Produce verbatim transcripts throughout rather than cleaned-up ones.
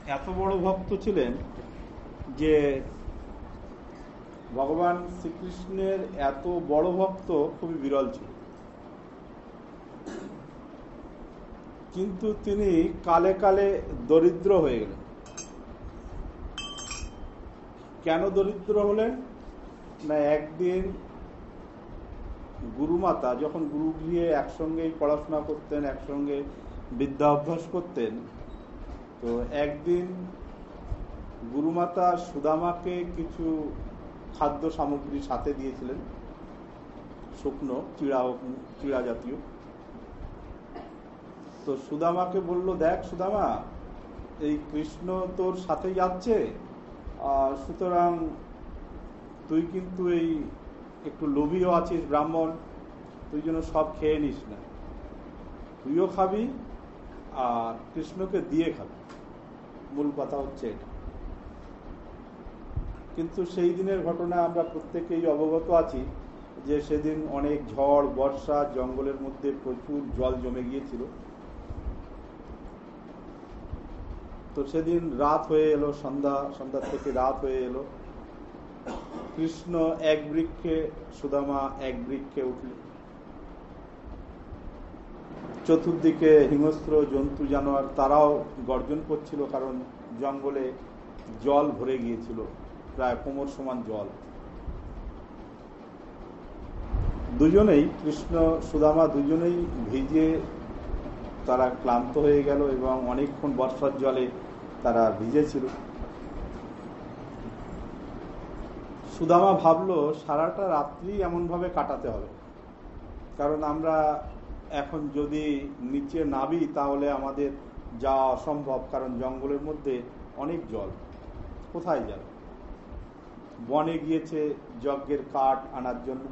এত বড় ভক্ত ছিলেন যে ভগবান শ্রীকৃষ্ণের এত বড় ভক্ত খুবই বিরল ছিল। কিন্তু তিনি কালে কালে দরিদ্র হয়ে গেলেন। কেন দরিদ্র হলেন না, একদিন গুরুমাতা যখন গুরু গিয়ে একসঙ্গেই পড়াশোনা করতেন, একসঙ্গে বিদ্যা অভ্যাস করতেন, তো একদিন গুরুমাতা সুদামাকে কিছু খাদ্য সামগ্রী সাথে দিয়েছিলেন, শুকনো চিড়া চিড়া জাতীয়। তো সুদামাকে বলল, দেখ সুদামা, এই কৃষ্ণ তোর সাথে যাচ্ছে, সুতরাং তুই কিন্তু এই একটু লোভীও আছিস, ব্রাহ্মণ, তুই যেন সব খেয়ে নিস না, তুইও খাবি আর কৃষ্ণকে দিয়ে খাবি। মূল কথা হচ্ছে এটা। কিন্তু সেই দিনের ঘটনা আমরা প্রত্যেকেই অবগত আছি যে সেদিন অনেক ঝড় বর্ষা, জঙ্গলের মধ্যে প্রচুর জল জমে গিয়েছিল। তো সেদিন রাত হয়ে এলো, সন্ধ্যা সন্ধ্যা থেকে রাত হয়ে এলো। কৃষ্ণ এক বৃক্ষে, সুদামা এক বৃক্ষে উঠল। চতুর্দিকে হিংস্র জন্তু জানোয়ার তারাও গর্জন করছিল, কারণ জঙ্গলে জল ভরে গিয়েছিল, প্রায় কোমর সমান জল। দুজনেই, কৃষ্ণ সুদামা দুজনেই ভিজে তারা ক্লান্ত হয়ে গেল এবং অনেকক্ষণ বর্ষার জলে তারা ভিজেছিল। সুদামা ভাবলো সারাটা রাত্রি এমনভাবে কাটাতে হবে, কারণ আমরা এখন যদি নিচে নামি তাহলে আমাদের যাওয়া অসম্ভব, কারণ জঙ্গলের মধ্যে অনেক জল, কোথায় যাবে? বনে গিয়েছে যজ্ঞের কাঠ আনার জন্য,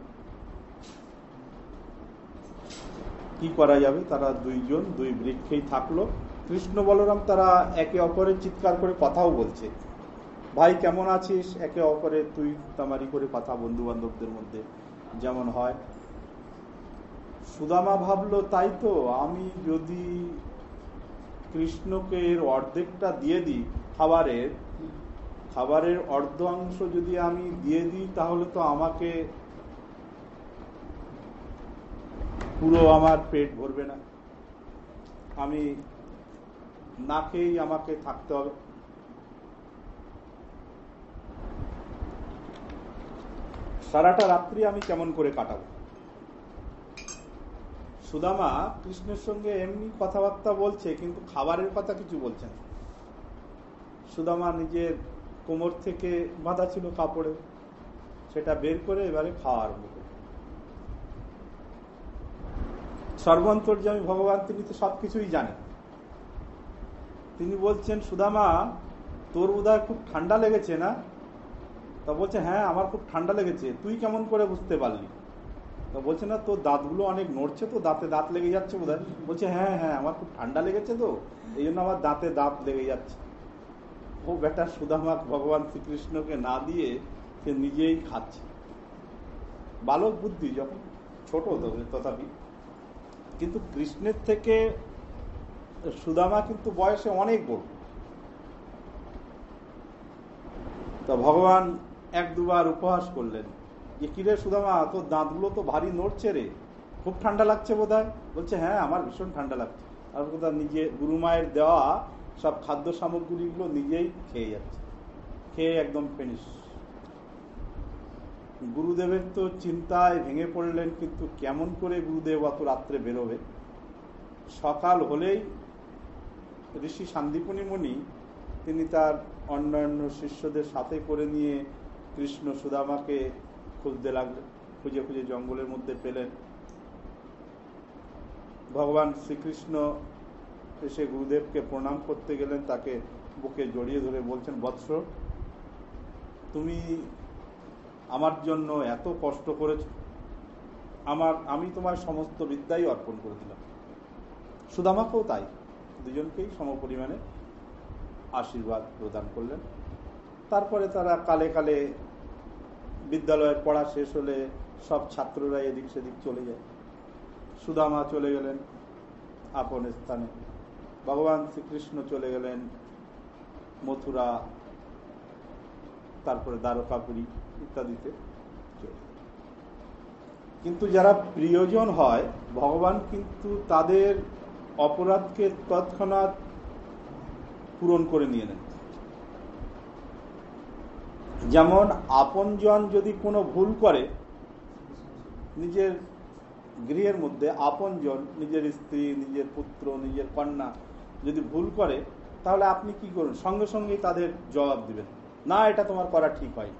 কি করা যাবে? তারা দুইজন দুই বৃক্ষেই থাকলো। কৃষ্ণ বলরাম তারা একে অপরের চিৎকার করে কথাও বলছে, ভাই কেমন আছিস, একে অপরের তুই তামারি করে কথা, বন্ধু বান্ধবদের মধ্যে যেমন হয়। সুদামা ভাবলো, তাই তো, আমি যদি কৃষ্ণকে এর অর্ধেকটা দিয়ে দিই, খাবারের খাবারের অর্ধ অংশ যদি আমি দিয়ে দিই তাহলে তো আমাকে পুরো আমার পেট ভরবে না, আমি না খেয়েই আমাকে থাকতে হবে। সারাটা রাত্রি আমি কেমন করে কাটাবো? সুদামা কৃষ্ণের সঙ্গে এমনি কথাবার্তা বলছে, কিন্তু খাবারের কথা কিছু বলছে না। সুদামা নিজের কোমর থেকে বাঁধা ছিল কাপড়ে, সেটা বের করে এবারে খাওয়া আরম্ভ করে। সর্বান্তর্যামী ভগবান, তিনি তো সবকিছুই জানেন। তিনি বলছেন, সুদামা তোর বোধহয় খুব ঠান্ডা লেগেছে না? তা বলছে, হ্যাঁ আমার খুব ঠান্ডা লেগেছে, তুই কেমন করে বুঝতে পারলি? তা বলছে, না তোর দাঁতগুলো অনেক নড়ছে তো, দাঁতে দাঁত লেগে যাচ্ছে বোধহয়। বলছে, হ্যাঁ হ্যাঁ আমার খুব ঠান্ডা লেগেছে তো, এই জন্য আমার দাঁতে দাঁত লেগে যাচ্ছে। ও বেটা সুদামা ভগবান শ্রীকৃষ্ণকে না দিয়ে সে নিজেই খাচ্ছে। বালক বুদ্ধি, যখন ছোট তথাপি, কিন্তু কৃষ্ণের থেকে সুদামা কিন্তু বয়সে অনেক বড়। তো ভগবান এক দুবার উপহাস করলেন যে, কিরে সুদামা, তোর দাঁতগুলো তো ভারী নড়ছে রে, খুব ঠান্ডা লাগছে বোধহয়। বলছে, হ্যাঁ আমার ভীষণ ঠান্ডা লাগছে। আর কোথাও নিজে গুরুমায়ের দেওয়া সব খাদ্য সামগ্রীগুলো নিজেই খেয়ে যাচ্ছে, খেয়ে একদম ফিনিশ। গুরুদেবের তো চিন্তায় ভেঙে পড়লেন, কিন্তু কেমন করে গুরুদেব অত রাত্রে বেরোবে? সকাল হলেই ঋষি সান্দীপনী মুনি তিনি তার অন্যান্য শিষ্যদের সাথে করে নিয়ে কৃষ্ণ সুদামাকে খুঁজতে লাগলেন। খুঁজে খুঁজে জঙ্গলের মধ্যে পেলেন। ভগবান শ্রীকৃষ্ণ এসে গুরুদেবকে প্রণাম করতে গেলেন, তাকে বুকে জড়িয়ে ধরে বলছেন, বৎস তুমি আমার জন্য এত কষ্ট করেছ, আমার আমি তোমার সমস্ত বিদ্যাই অর্পণ করে দিলাম। সুদামাকেও তাই, দুজনকেই সমপরিমাণে আশীর্বাদ প্রদান করলেন। তারপরে তারা কালে কালে বিদ্যালয়ের পড়া শেষ হলে সব ছাত্ররা এদিক সেদিক চলে যায়। সুদামা চলে গেলেন আপন স্থানে, ভগবান শ্রীকৃষ্ণ চলে গেলেন মথুরা, তারপরে দ্বারকাপুরী ইত্যাদিতে। কিন্তু যারা প্রিয়জন হয়, ভগবান কিন্তু তাদের অপরাধকে তৎক্ষণাৎ পূরণ করে নিয়ে নেন। যেমন আপনজন যদি কোনো ভুল করে, নিজের গৃহের মধ্যে আপনজন, নিজের স্ত্রী, নিজের পুত্র, নিজের কন্যা যদি ভুল করে, তাহলে আপনি কি করুন? সঙ্গে সঙ্গেই তাদের জবাব দিবেন, না এটা তোমার করা ঠিক হয়।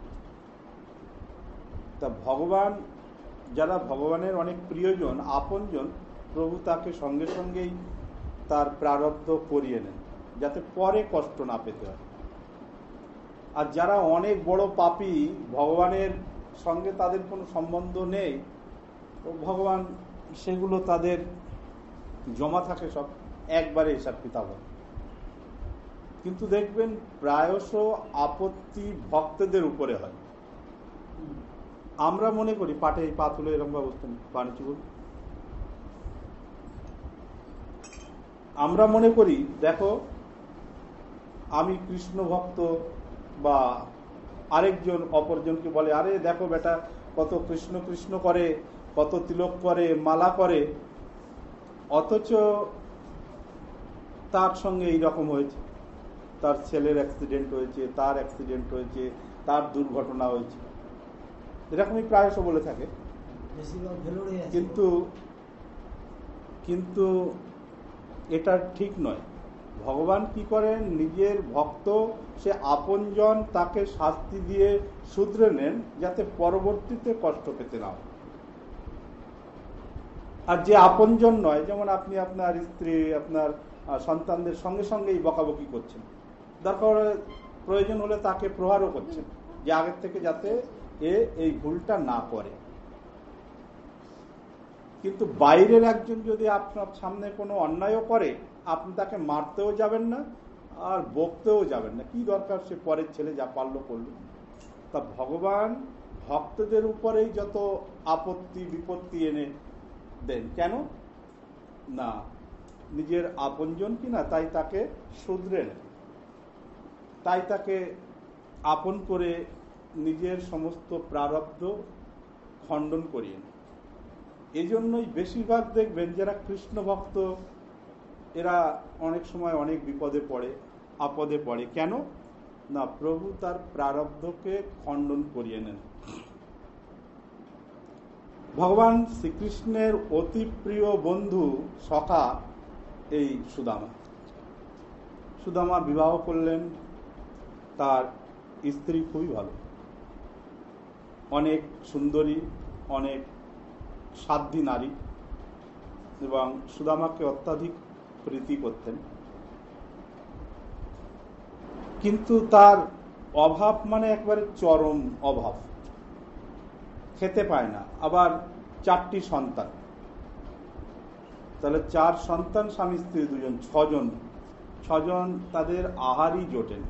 তা ভগবান, যারা ভগবানের অনেক প্রিয়জন, আপনজন, প্রভু তাকে সঙ্গে সঙ্গেই তার প্রারব্ধ করিয়ে নেন, যাতে পরে কষ্ট না পেতে হয়। আর যারা অনেক বড় পাপী, ভগবানের সঙ্গে তাদের কোনো সম্বন্ধ নেই, তো ভগবান সেগুলো তাদের জমা থাকে, সব একবারে হিসাব কিতাব হয়। কিন্তু দেখবেন প্রায়শ আপত্তি ভক্তদের উপরে হয়। আমরা মনে করি, পাটে এই পা তুলে এরকম ব্যবস্থা বাণিজ্য করি, আমরা মনে করি দেখো আমি কৃষ্ণ ভক্ত, বা আরেকজন অপরজনকে বলে, আরে দেখো বেটা কত কৃষ্ণ কৃষ্ণ করে, কত তিলক করে, মালা করে, অথচ তার সঙ্গে এইরকম হয়েছে, তার ছেলের অ্যাক্সিডেন্ট হয়েছে, তার অ্যাক্সিডেন্ট হয়েছে, তার দুর্ঘটনা হয়েছে, এরকমই প্রায়শ বলে থাকে। কিন্তু কিন্তু এটা ঠিক নয়। ভগবান কি করেন, নিজের ভক্ত সে আপনজন, তাকে শাস্তি দিয়ে শুধরে নেন, যাতে পরবর্তীতে কষ্ট পেতে না হয়। আর যে আপনজন নয়, যেমন আপনি আপনার স্ত্রী, আপনার সন্তানদের সঙ্গে সঙ্গেই বকাবকি করছেন, দরকার প্রয়োজন হলে তাকে প্রহারও করছেন, যে আগের থেকে যাতে এ এই ভুলটা না করে। কিন্তু বাইরের একজন যদি আপনার সামনে কোনো অন্যায়ও করে, আপনি তাকে মারতেও যাবেন না, আর বকতেও যাবেন না, কি দরকার, সে পরের ছেলে যা পারলো করল। তা ভগবান ভক্তদের উপরেই যত আপত্তি বিপত্তি এনে দেন, কেন না নিজের আপনজন কিনা, তাই তাকে শুধরে নেন, তাই তাকে আপন করে নিজের সমস্ত প্রারব্ধ খণ্ডন করিয়ে নেন। এই জন্যই বেশিরভাগ দেখবেন যারা কৃষ্ণ ভক্ত, এরা অনেক সময় অনেক বিপদে পড়ে, আপদে পড়ে। কেন না, প্রভু তার প্রারব্ধকে খণ্ডন করিয়ে নেন। ভগবান শ্রীকৃষ্ণের অতি প্রিয় বন্ধু সখা এই সুদামা। সুদামা বিবাহ করলেন, তার স্ত্রী খুবই ভালো, অনেক সুন্দরী, অনেক সাধ্বী নারী, এবং সুদামাকে অত্যাধিক প্রীতি করতেন। কিন্তু তার অভাব মানে একবারে চরম অভাব, খেতে পায় না, আবার চারটি সন্তান, তাহলে চার সন্তান, স্বামী স্ত্রী দুজন, ছজন, ছজন তাদের আহারই জোটেন।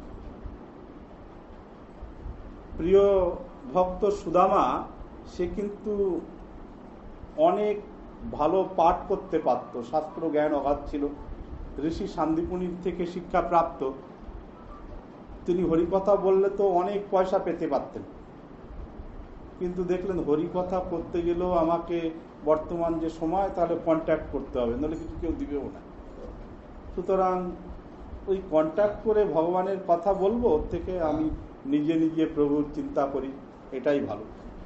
প্রিয় ভক্ত সুদামা, সে কিন্তু অনেক ভালো পাঠ করতে পারত, শাস্ত্র জ্ঞান অগাধ ছিল, ঋষি শান্তিপুনির থেকে শিক্ষা প্রাপ্ত। তিনি হরিকথা বললে তো অনেক পয়সা পেতে পারতেন, কিন্তু দেখলেন হরিকথা করতে গেলেও আমাকে বর্তমান যে সময়, তাহলে কন্ট্যাক্ট করতে হবে, নাহলে কিছু কেউ দিবেও না। সুতরাং ওই কন্ট্যাক্ট করে ভগবানের কথা বলবো, ওর থেকে আমি নিজে নিজে প্রভুর চিন্তা করি, এটাই ভালো।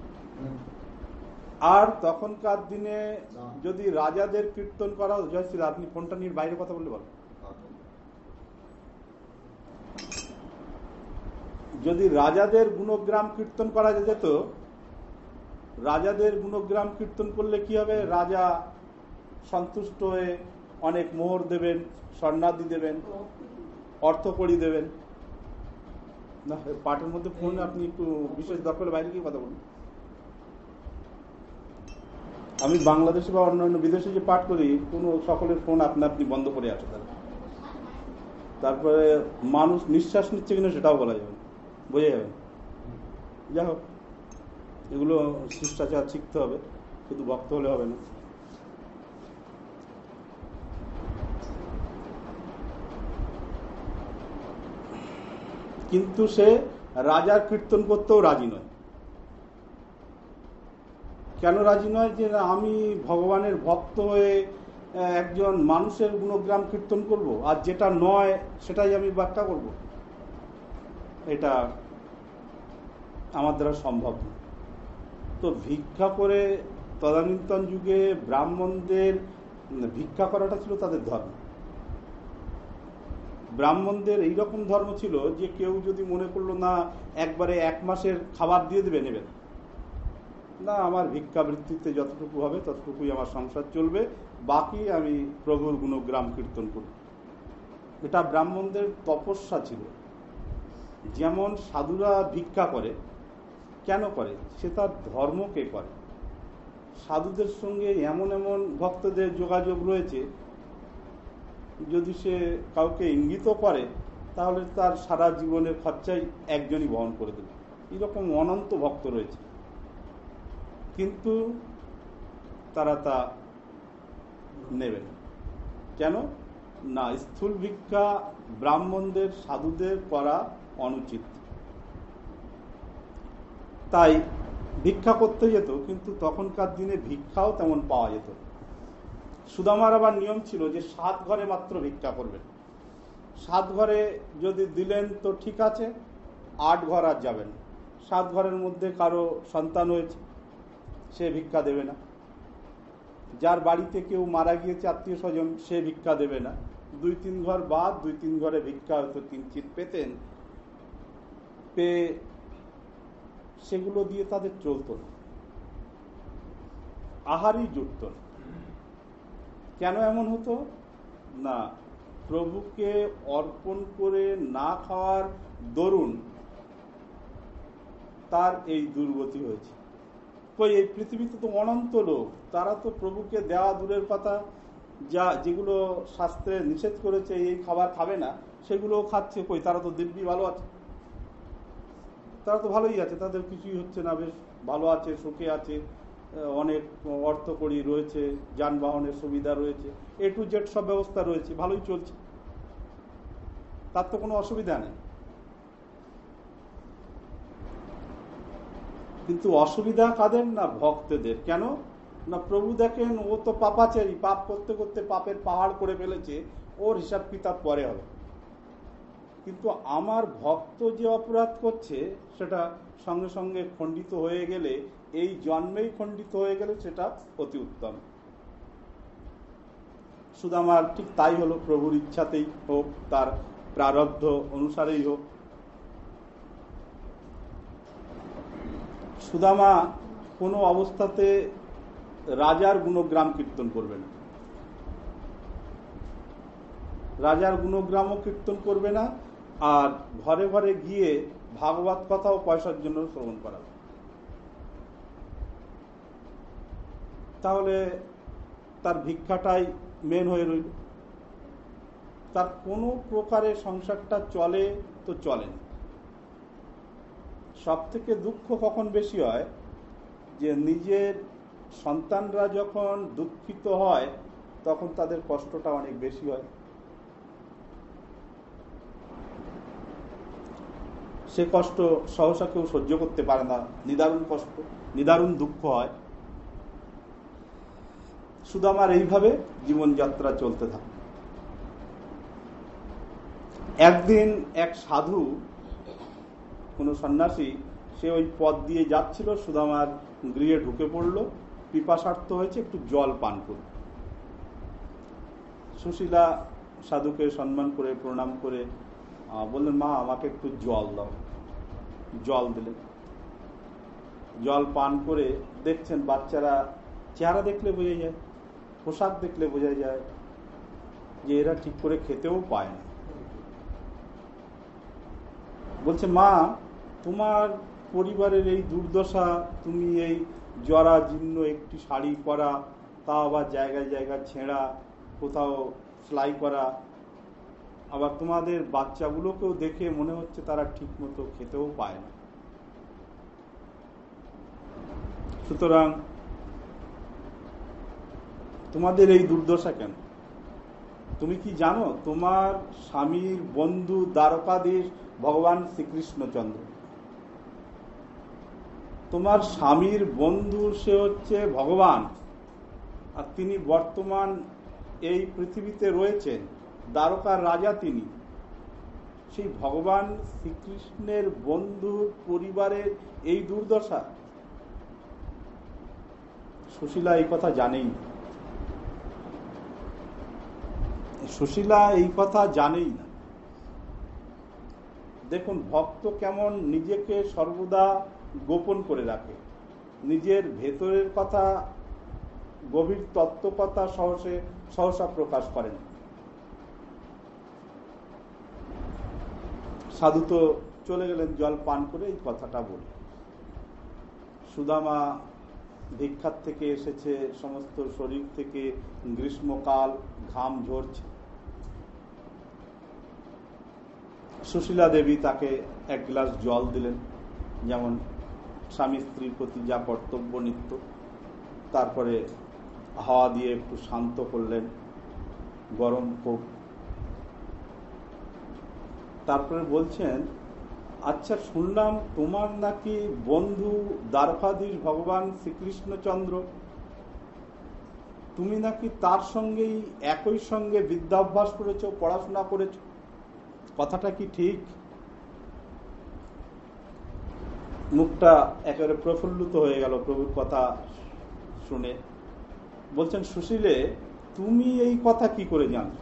আর তখনকার দিনে যদি রাজাদের কীর্তন করা, জয়শ্রী, আপনি ফোনটা নিয়ে বাইরে কথা বললে বলো, যদি রাজাদের গুণগ্রাম কীর্তন করা যেত, রাজাদের গুণগ্রাম কীর্তন করলে কি হবে, রাজা সন্তুষ্ট হয়ে অনেক মোহর দেবেন, স্বর্ণাদি দেবেন, অর্থকড়ি দেবেন। না, পাঠের মধ্যে ফোন আপনি একটু বিশেষ দরকার বাইরে গিয়ে কথা বলুন। আমি বাংলাদেশে বা অন্যান্য বিদেশে যে পাঠ করি, কোনো সকলের ফোন আপনি আপনি বন্ধ করে আসে, তারপরে মানুষ নিঃশ্বাস নিচ্ছে কিনা সেটাও বলা যাবে, বোঝা যাবে। যাই হোক, এগুলো শিষ্টাচার শিখতে হবে, শুধু ভক্ত হলে হবে না। কিন্তু সে রাজার কীর্তন করতেও রাজি নয়। কেন রাজি নয়? যে আমি ভগবানের ভক্ত হয়ে একজন মানুষের গুণগ্রাম কীর্তন করব, আর যেটা নয় সেটাই আমি ব্যাখ্যা করব, এটা আমার দ্বারা সম্ভব না। তো ভিক্ষা করে তদানীন্তন যুগে ব্রাহ্মণদের ভিক্ষা করাটা ছিল তাদের ধর্ম। ব্রাহ্মণদের এইরকম ধর্ম ছিল যে কেউ যদি মনে করলো না একবারে এক মাসের খাবার দিয়ে দেবে, নেবেন না, আমার ভিক্ষাবৃত্তিতে যতটুকু হবে ততটুকুই আমার সংসার চলবে, বাকি আমি প্রভুর গুণগ্রাম কীর্তন করব। এটা ব্রাহ্মণদের তপস্যা ছিল। যেমন সাধুরা ভিক্ষা করে, কেন করে? সে তার ধর্মকে করে। সাধুদের সঙ্গে এমন এমন ভক্তদের যোগাযোগ রয়েছে, যদি সে কাউকে ইঙ্গিত করে তাহলে তার সারা জীবনের খরচাই একজনই বহন করে দেবে। এরকম অনন্ত ভক্ত রয়েছে, কিন্তু তারা তা নেবে না। কেন না? স্থূল ভিক্ষা ব্রাহ্মণদের সাধুদের করা অনুচিত। তাই ভিক্ষা করতে যেত, কিন্তু তখনকার দিনে ভিক্ষাও তেমন পাওয়া যেত। সুদামার আবার নিয়ম ছিল যে সাত ঘরে মাত্র ভিক্ষা করবেন। সাত ঘরে যদি দিলেন তো ঠিক আছে, আট ঘর আর যাবেন। সাত ঘরের মধ্যে কারো সন্তান হয়েছে, সে ভিক্ষা দেবে না। যার বাড়িতে কেউ মারা গিয়েছে আত্মীয় স্বজন, সে ভিক্ষা দেবে না। দুই তিন ঘর বাদ দুই তিন ঘরে ভিক্ষা হয়তো কিঞ্চিৎ পেতেন, পেয়ে সেগুলো দিয়ে তাদের চলত না, আহারই জুটত না। কেন এমন হতো? না, প্রভুকে অর্পণ করে না খাওয়ার দরুন তার এই দুর্গতি হয়েছে। কই এই পৃথিবীতে তো অনন্ত লোক, তারা তো প্রভুকে দেওয়া দূরের কথা, যা যেগুলো শাস্ত্রে নিষেধ করেছে এই খাবার খাবে না সেগুলো খাচ্ছে। কই তারা তো দিব্যি ভালো আছে, তারা তো ভালোই আছে, তাদের কিছুই হচ্ছে না, বেশ ভালো আছে, সুখে আছে, অনেক অর্থ কড়ি রয়েছে, যানবাহনের সুবিধা রয়েছে, এ টু জেড সব ব্যবস্থা রয়েছে, ভালোই চলছে, তার তো কোনো অসুবিধা নেই। কিন্তু অসুবিধা কাদের? না ভক্তদের। কেন না? প্রভু দেখেন ও তো পাপাচারী, পাপ করতে করতে পাপের পাহাড় করে ফেলেছে, ওর হিসাব কিতাব পরে হবে। কিন্তু আমার ভক্ত যে অপরাধ করছে সেটা সঙ্গে সঙ্গে খণ্ডিত হয়ে গেলে, এই জন্মেই খণ্ডিত হয়ে গেলে সেটা অতি উত্তম। সুদামার ঠিক তাই হলো, প্রভুর ইচ্ছাতেই হোক, তার প্রারব্ধ অনুসারেই হোক। সুদামা কোনো অবস্থাতে রাজার গুণগ্রাম কীর্তন করবে না, রাজার গুণগ্রামও কীর্তন করবে না, আর ঘরে ঘরে গিয়ে ভাগবত কথাও পয়সার জন্য শ্রবণ করাবে। তাহলে তার ভিক্ষাটাই মেন হয়ে রইল। তার কোনো প্রকারে সংসারটা চলে তো চলে না। সব থেকে দুঃখ কখন বেশি হয়? যে নিজের সন্তানরা যখন দুঃখিত হয় তখন তাদের কষ্টটা অনেক বেশি হয়। সে কষ্ট সহসা কেউ সহ্য করতে পারে না, নিদারুণ কষ্ট, নিদারুণ দুঃখ হয়। সুদামার এইভাবে জীবনযাত্রা চলতে থাকে। একদিন এক সাধু, কোন সন্ন্যাসী, সে ওই পথ দিয়ে যাচ্ছিল, সুদামার গৃহে ঢুকে পড়লো, পিপাসার্থ হয়েছে, একটু জল পান করল। সুশীলা সাধুকে সম্মান করে প্রণাম করে বললেন, মা আমাকে একটু জল দাও। জল দিলেন। জল পান করে দেখছেন বাচ্চারা, চেহারা দেখলে বোঝা যায়, পোশাক দেখলে বোঝা যায় যে এরা ঠিক করে খেতেও পায় না। বলছে, মা তোমার পরিবারের এই দুর্দশা, তুমি এই জরা জীর্ণ একটি শাড়ি পরা, তা আবার জায়গায় জায়গায় ছেঁড়া, কোথাও সেলাই করা, আবার তোমাদের বাচ্চাগুলোকেও দেখে মনে হচ্ছে তারা ঠিক মতো খেতেও পায় না। সুতরাং তোমাদের এই দুর্দশা কেন? তুমি কি জানো তোমার স্বামীর বন্ধু দ্বারকাধীশ ভগবান শ্রীকৃষ্ণচন্দ্র। তোমার স্বামীর বন্ধু সে হচ্ছে ভগবান, আর তিনি বর্তমান এই পৃথিবীতে রয়েছেন, দ্বারকার রাজা তিনি। সেই ভগবান শ্রীকৃষ্ণের বন্ধুর পরিবারের এই দুর্দশা, সুশীলা এই কথা জানেই না। সুশীলা এই কথা জানেই না। দেখুন ভক্ত কেমন নিজেকে সর্বদা গোপন করে রাখে, নিজের ভেতরের কথা, গভীর তত্ত্ব কথা সহসে সহসা প্রকাশ করেন। সাধু তো চলে গেলেন জল পান করে, এই কথাটা বলে। সুদামা ভিক্ষার থেকে এসেছে, সমস্ত শরীর থেকে গ্রীষ্মকাল ঘাম ঝরছে। সুশীলা দেবী তাকে এক গ্লাস জল দিলেন, যেমন স্বামী স্ত্রীর প্রতি যা কর্তব্য নিত্য। তারপরে হাওয়া দিয়ে একটু শান্ত করলেন গরম কোপ। তারপরে বলছেন, আচ্ছা শুনলাম তোমার নাকি বন্ধু দ্বারকাধীশ ভগবান শ্রীকৃষ্ণচন্দ্র, তুমি নাকি তার সঙ্গেই একই সঙ্গে বিদ্যা অভ্যাস করেছো, পড়াশোনা করেছো, কথাটা কি ঠিক? মুখটা একেবারে প্রফুল্লিত হয়ে গেল প্রভুর কথা শুনে। বলছেন, সুশীলে তুমি এই কথা কি করে জানো?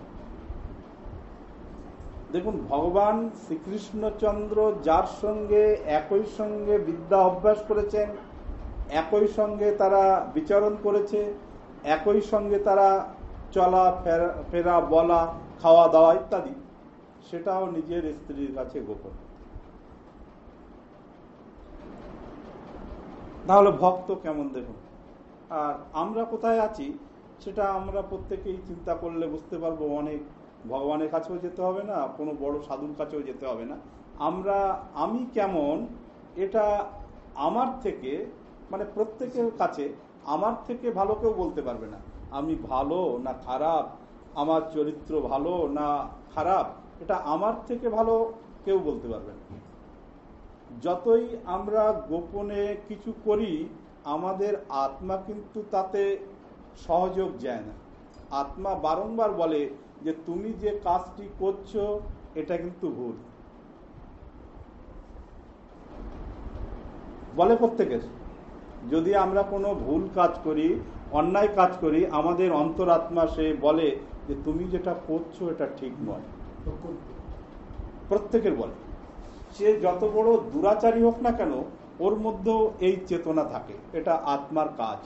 দেখুন ভগবান শ্রীকৃষ্ণচন্দ্র যার সঙ্গে একই সঙ্গে বিদ্যা অভ্যাস করেছেন, একই সঙ্গে তারা বিচরণ করেছে, একই সঙ্গে তারা চলা ফেরা, বলা, খাওয়া দাওয়া ইত্যাদি, সেটাও নিজের স্ত্রীর কাছে গোপন। তাহলে ভক্ত কেমন দেখুন। আর আমরা কোথায় আছি সেটা আমরা প্রত্যেকেই চিন্তা করলে বুঝতে পারবো। অনেক ভগবানের কাছেও যেতে হবে না, কোনো বড় সাধুর কাছেও যেতে হবে না। আমরা আমি কেমন এটা আমার থেকে, মানে প্রত্যেকের কাছে আমার থেকে ভালো কেউ বলতে পারবে না। আমি ভালো না খারাপ, আমার চরিত্র ভালো না খারাপ, এটা আমার থেকে ভালো কেউ বলতে পারবে না। যতই আমরা গোপনে কিছু করি, আমাদের আত্মা কিন্তু তাতে সহযোগ যায় না। আত্মা বারংবার বলে যে তুমি যে কাজটি করছো এটা কিন্তু ভুল, বলে প্রত্যেকের। যদি আমরা কোনো ভুল কাজ করি, অন্যায় কাজ করি, আমাদের অন্তরাত্মা সে বলে যে তুমি যেটা করছো এটা ঠিক নয়। প্রত্যেকের বলে, সে যত বড় দুরাচারী হোক না কেন, ওর মধ্যেও এই চেতনা থাকে। এটা আত্মার কাজ।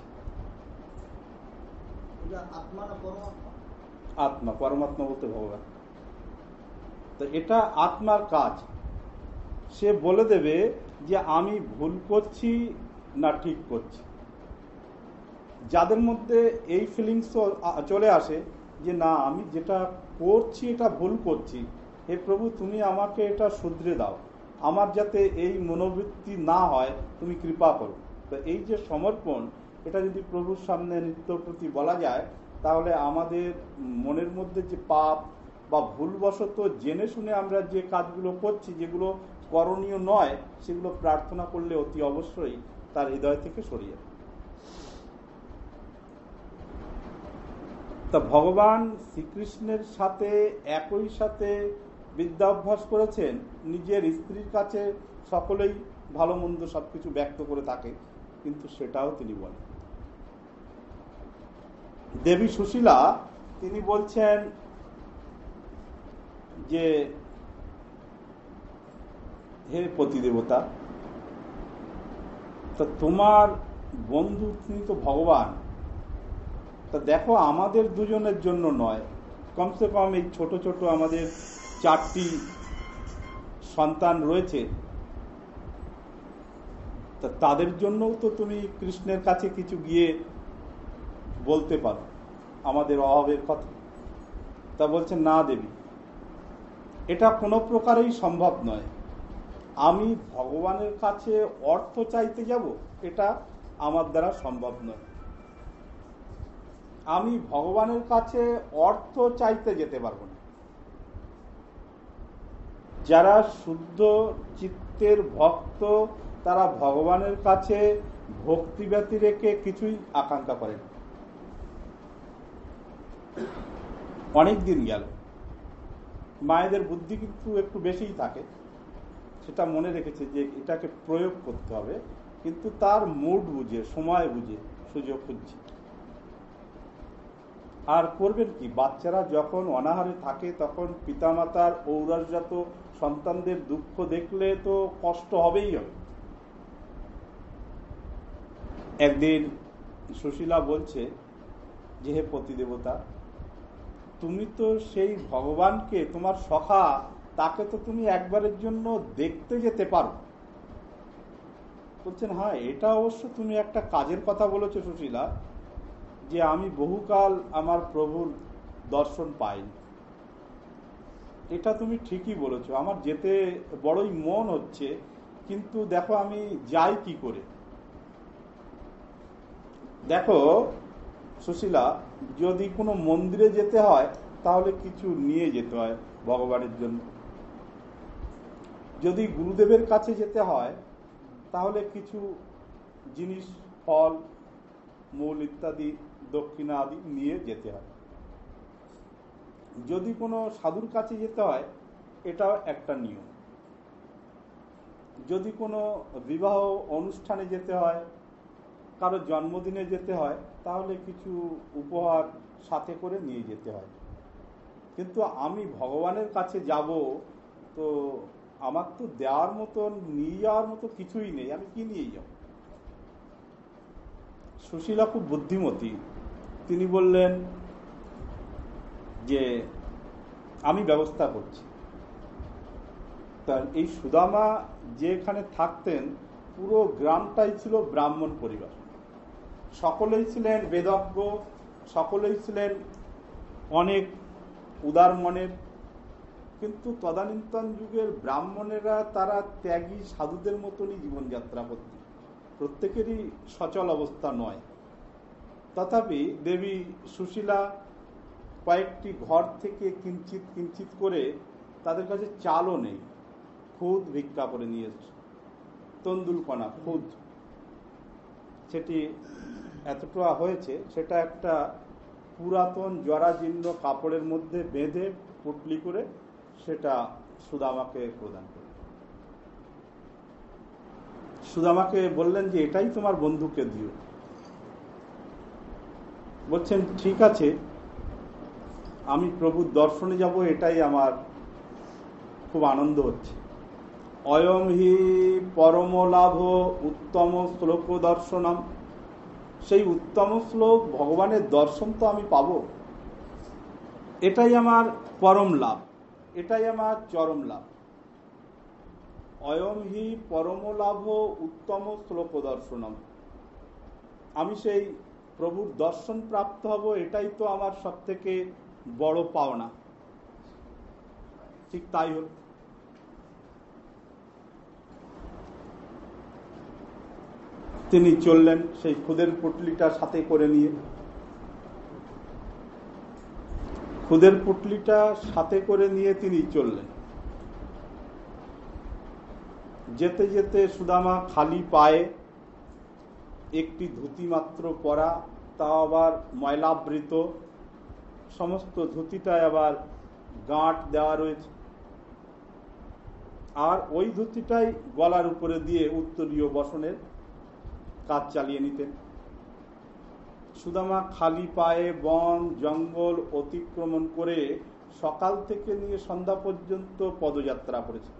আত্মা, পরমাত্মা বলতে ভগবান। তো এটা আত্মার কাজ। সে বলে দেবে যে আমি ভুল করছি না ঠিক করছি। যাদের মধ্যে এই ফিলিংস চলে আসে যে না আমি যেটা করছি এটা ভুল করছি, হে প্রভু তুমি আমাকে এটা শুধরে দাও, আমার যাতে এই মনোবৃত্তি না হয় তুমি কৃপা করো। তো এই যে সমর্পণ, এটা যদি প্রভুর সামনে নিত্য প্রতি বলা যায়, তাহলে আমাদের মনের মধ্যে যে পাপ বা ভুলবশত জেনে শুনে আমরা যে কাজগুলো করছি, যেগুলো করণীয় নয়, সেগুলো প্রার্থনা করলে অতি অবশ্যই তার হৃদয় থেকে সরিয়ে। তা ভগবান শ্রীকৃষ্ণের সাথে একই সাথে বিদ্যা অভ্যাস করেছেন, নিজের স্ত্রীর কাছে সকলেই ভালো মন্দ সবকিছু ব্যক্ত করে থাকে, কিন্তু সেটাও তিনি বলেন। দেবী সুশীলা তিনি বলছেন যে হে পতিদেবতা, তা তোমার বন্ধু তিনি তো ভগবান, তা দেখো আমাদের দুজনের জন্য নয়, কমসে কম এই ছোট ছোট আমাদের চারটি সন্তান রয়েছে, তা তাদের জন্যও তো তুমি কৃষ্ণের কাছে কিছু গিয়ে বলতে পারো আমাদের অভাবের কথা। তা বলছে না দেবী, এটা কোনো প্রকারেই সম্ভব নয়। আমি ভগবানের কাছে অর্থ চাইতে যাব, এটা আমার দ্বারা সম্ভব নয়। আমি ভগবানের কাছে অর্থ চাইতে যেতে পারবো না। যারা শুদ্ধ চিত্তের ভক্ত তারা ভগবানের কাছে ভক্তি ব্যতি রেখে কিছুই আকাঙ্ক্ষা করেন। অনেক দিন গেল, মায়েদের বুদ্ধি কিন্তু একটু বেশিই থাকে, সেটা মনে রেখেছে যে এটাকে প্রয়োগ করতে হবে, কিন্তু তার মুড বুঝে, সময় বুঝে সুযোগ খুঁজছে। আর করবেন কি, বাচ্চারা যখন অনাহারে থাকে তখন পিতামাতার ঔরসজাত সন্তানদের দুঃখ দেখলে তো কষ্ট হবেই হবে। একদিন সুশীলা বলছে যে হে পতিদেবতা, তুমি তো সেই ভগবানকে, তোমার সখা, তাকে তো তুমি একবারের জন্য দেখতে যেতে পারো। বলছেন হ্যাঁ, এটা অবশ্য তুমি একটা কাজের কথা বলেছো সুশীলা, যে আমি বহুকাল আমার প্রভুর দর্শন পাইনি। এটা তুমি ঠিকই বলেছো, আমার যেতে বড়ই মন হচ্ছে, কিন্তু দেখো আমি যাই কি করে। দেখো সুশীলা, যদি কোনো মন্দিরে যেতে হয় তাহলে কিছু নিয়ে যেতে হয় ভগবানের জন্য, যদি গুরুদেবের কাছে যেতে হয় তাহলে কিছু জিনিস, ফল মূল ইত্যাদি, দক্ষিণা আদি নিয়ে যেতে হয়। যদি কোনো সাধুর কাছে যেতে হয় এটাও একটা নিয়ম। যদি কোনো বিবাহ অনুষ্ঠানে যেতে হয়, কারো জন্মদিনে যেতে হয়, তাহলে কিছু উপহার সাথে করে নিয়ে যেতে হয়। কিন্তু আমি ভগবানের কাছে যাব, তো আমার তো দেওয়ার মতন, নিয়ে যাওয়ার মতো কিছুই নেই, আমি কি নিয়ে যাব? সুশীলা খুব বুদ্ধিমতী, তিনি বললেন যে আমি ব্যবস্থা করছি। তার এই সুদামা যেখানে থাকতেন পুরো গ্রামটাই ছিল ব্রাহ্মণ পরিবার, সকলেই ছিলেন বেদজ্ঞ, সকলেই ছিলেন অনেক উদার মনের। কিন্তু তদানীন্তন যুগের ব্রাহ্মণেরা তারা ত্যাগী সাধুদের মতনই জীবনযাত্রা করত, প্রত্যেকেরই সচল অবস্থা নয়। তথাপি দেবী সুশীলা কয়েকটি ঘর থেকে কিঞ্চিত কিঞ্চিত করে, তাদের কাছে চালও নেই, খুদ ভিক্ষা করে নিয়ে এসছে, তন্দুলকণা খুদ, সেটি এতটা হয়েছে, সেটা একটা পুরাতন জরাজীর্ণ কাপড়ের মধ্যে বেঁধে পুটলি করে সেটা সুদামাকে প্রদান করে। সুদামাকে বললেন যে এটাই তোমার বন্ধুকে দিও। বলছেন ঠিক আছে, আমি প্রভুর দর্শনে যাব, এটাই আমার খুব আনন্দ হচ্ছে। অয়ম হি পরম লাভ উত্তম শ্লোক দর্শনম, সেই উত্তম শ্লোক ভগবানের দর্শন তো আমি পাবো, এটাই আমার পরম লাভ, এটাই আমার চরম লাভ। অয়ম হি পরম লাভ উত্তম শ্লোক দর্শনম, আমি সেই প্রভুর দর্শন প্রাপ্ত হব, এটাই তো আমার সব থেকে বড় পাওনা। ঠিক তাই হল। তিনি চললেন সেই খুদের পুটলিটা সাথে করে নিয়ে। খুদের পুটলিটা সাথে করে নিয়ে তিনি চললেন। যেতে যেতে সুদামা খালি পায়ে, একটি ধুতি মাত্র পরা, তা আবার ময়লাবৃত, সমস্ত ধুতিটায় আবার গাঁট দেওয়া রয়েছে, আর ওই ধুতিটাই গলার উপরে দিয়ে উত্তরীয় বসনের কাজ চালিয়ে নিতেন। সুদামা খালি পায়ে বন জঙ্গল অতিক্রমণ করে সকাল থেকে নিয়ে সন্ধ্যা পর্যন্ত পদযাত্রা করেছে।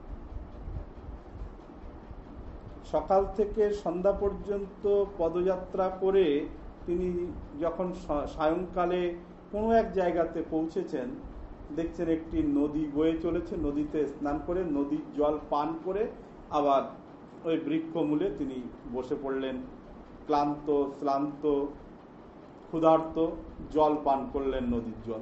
সকাল থেকে সন্ধ্যা পর্যন্ত পদযাত্রা করে তিনি যখন সায়ংকালে কোনো এক জায়গাতে পৌঁছেছেন, দেখছেন একটি নদী বয়ে চলেছে, নদীতে স্নান করে নদীর জল পান করে আবার ওই বৃক্ষমূলে তিনি বসে পড়লেন। ক্লান্ত শ্রান্ত ক্ষুধার্ত, জল পান করলেন নদীর জল,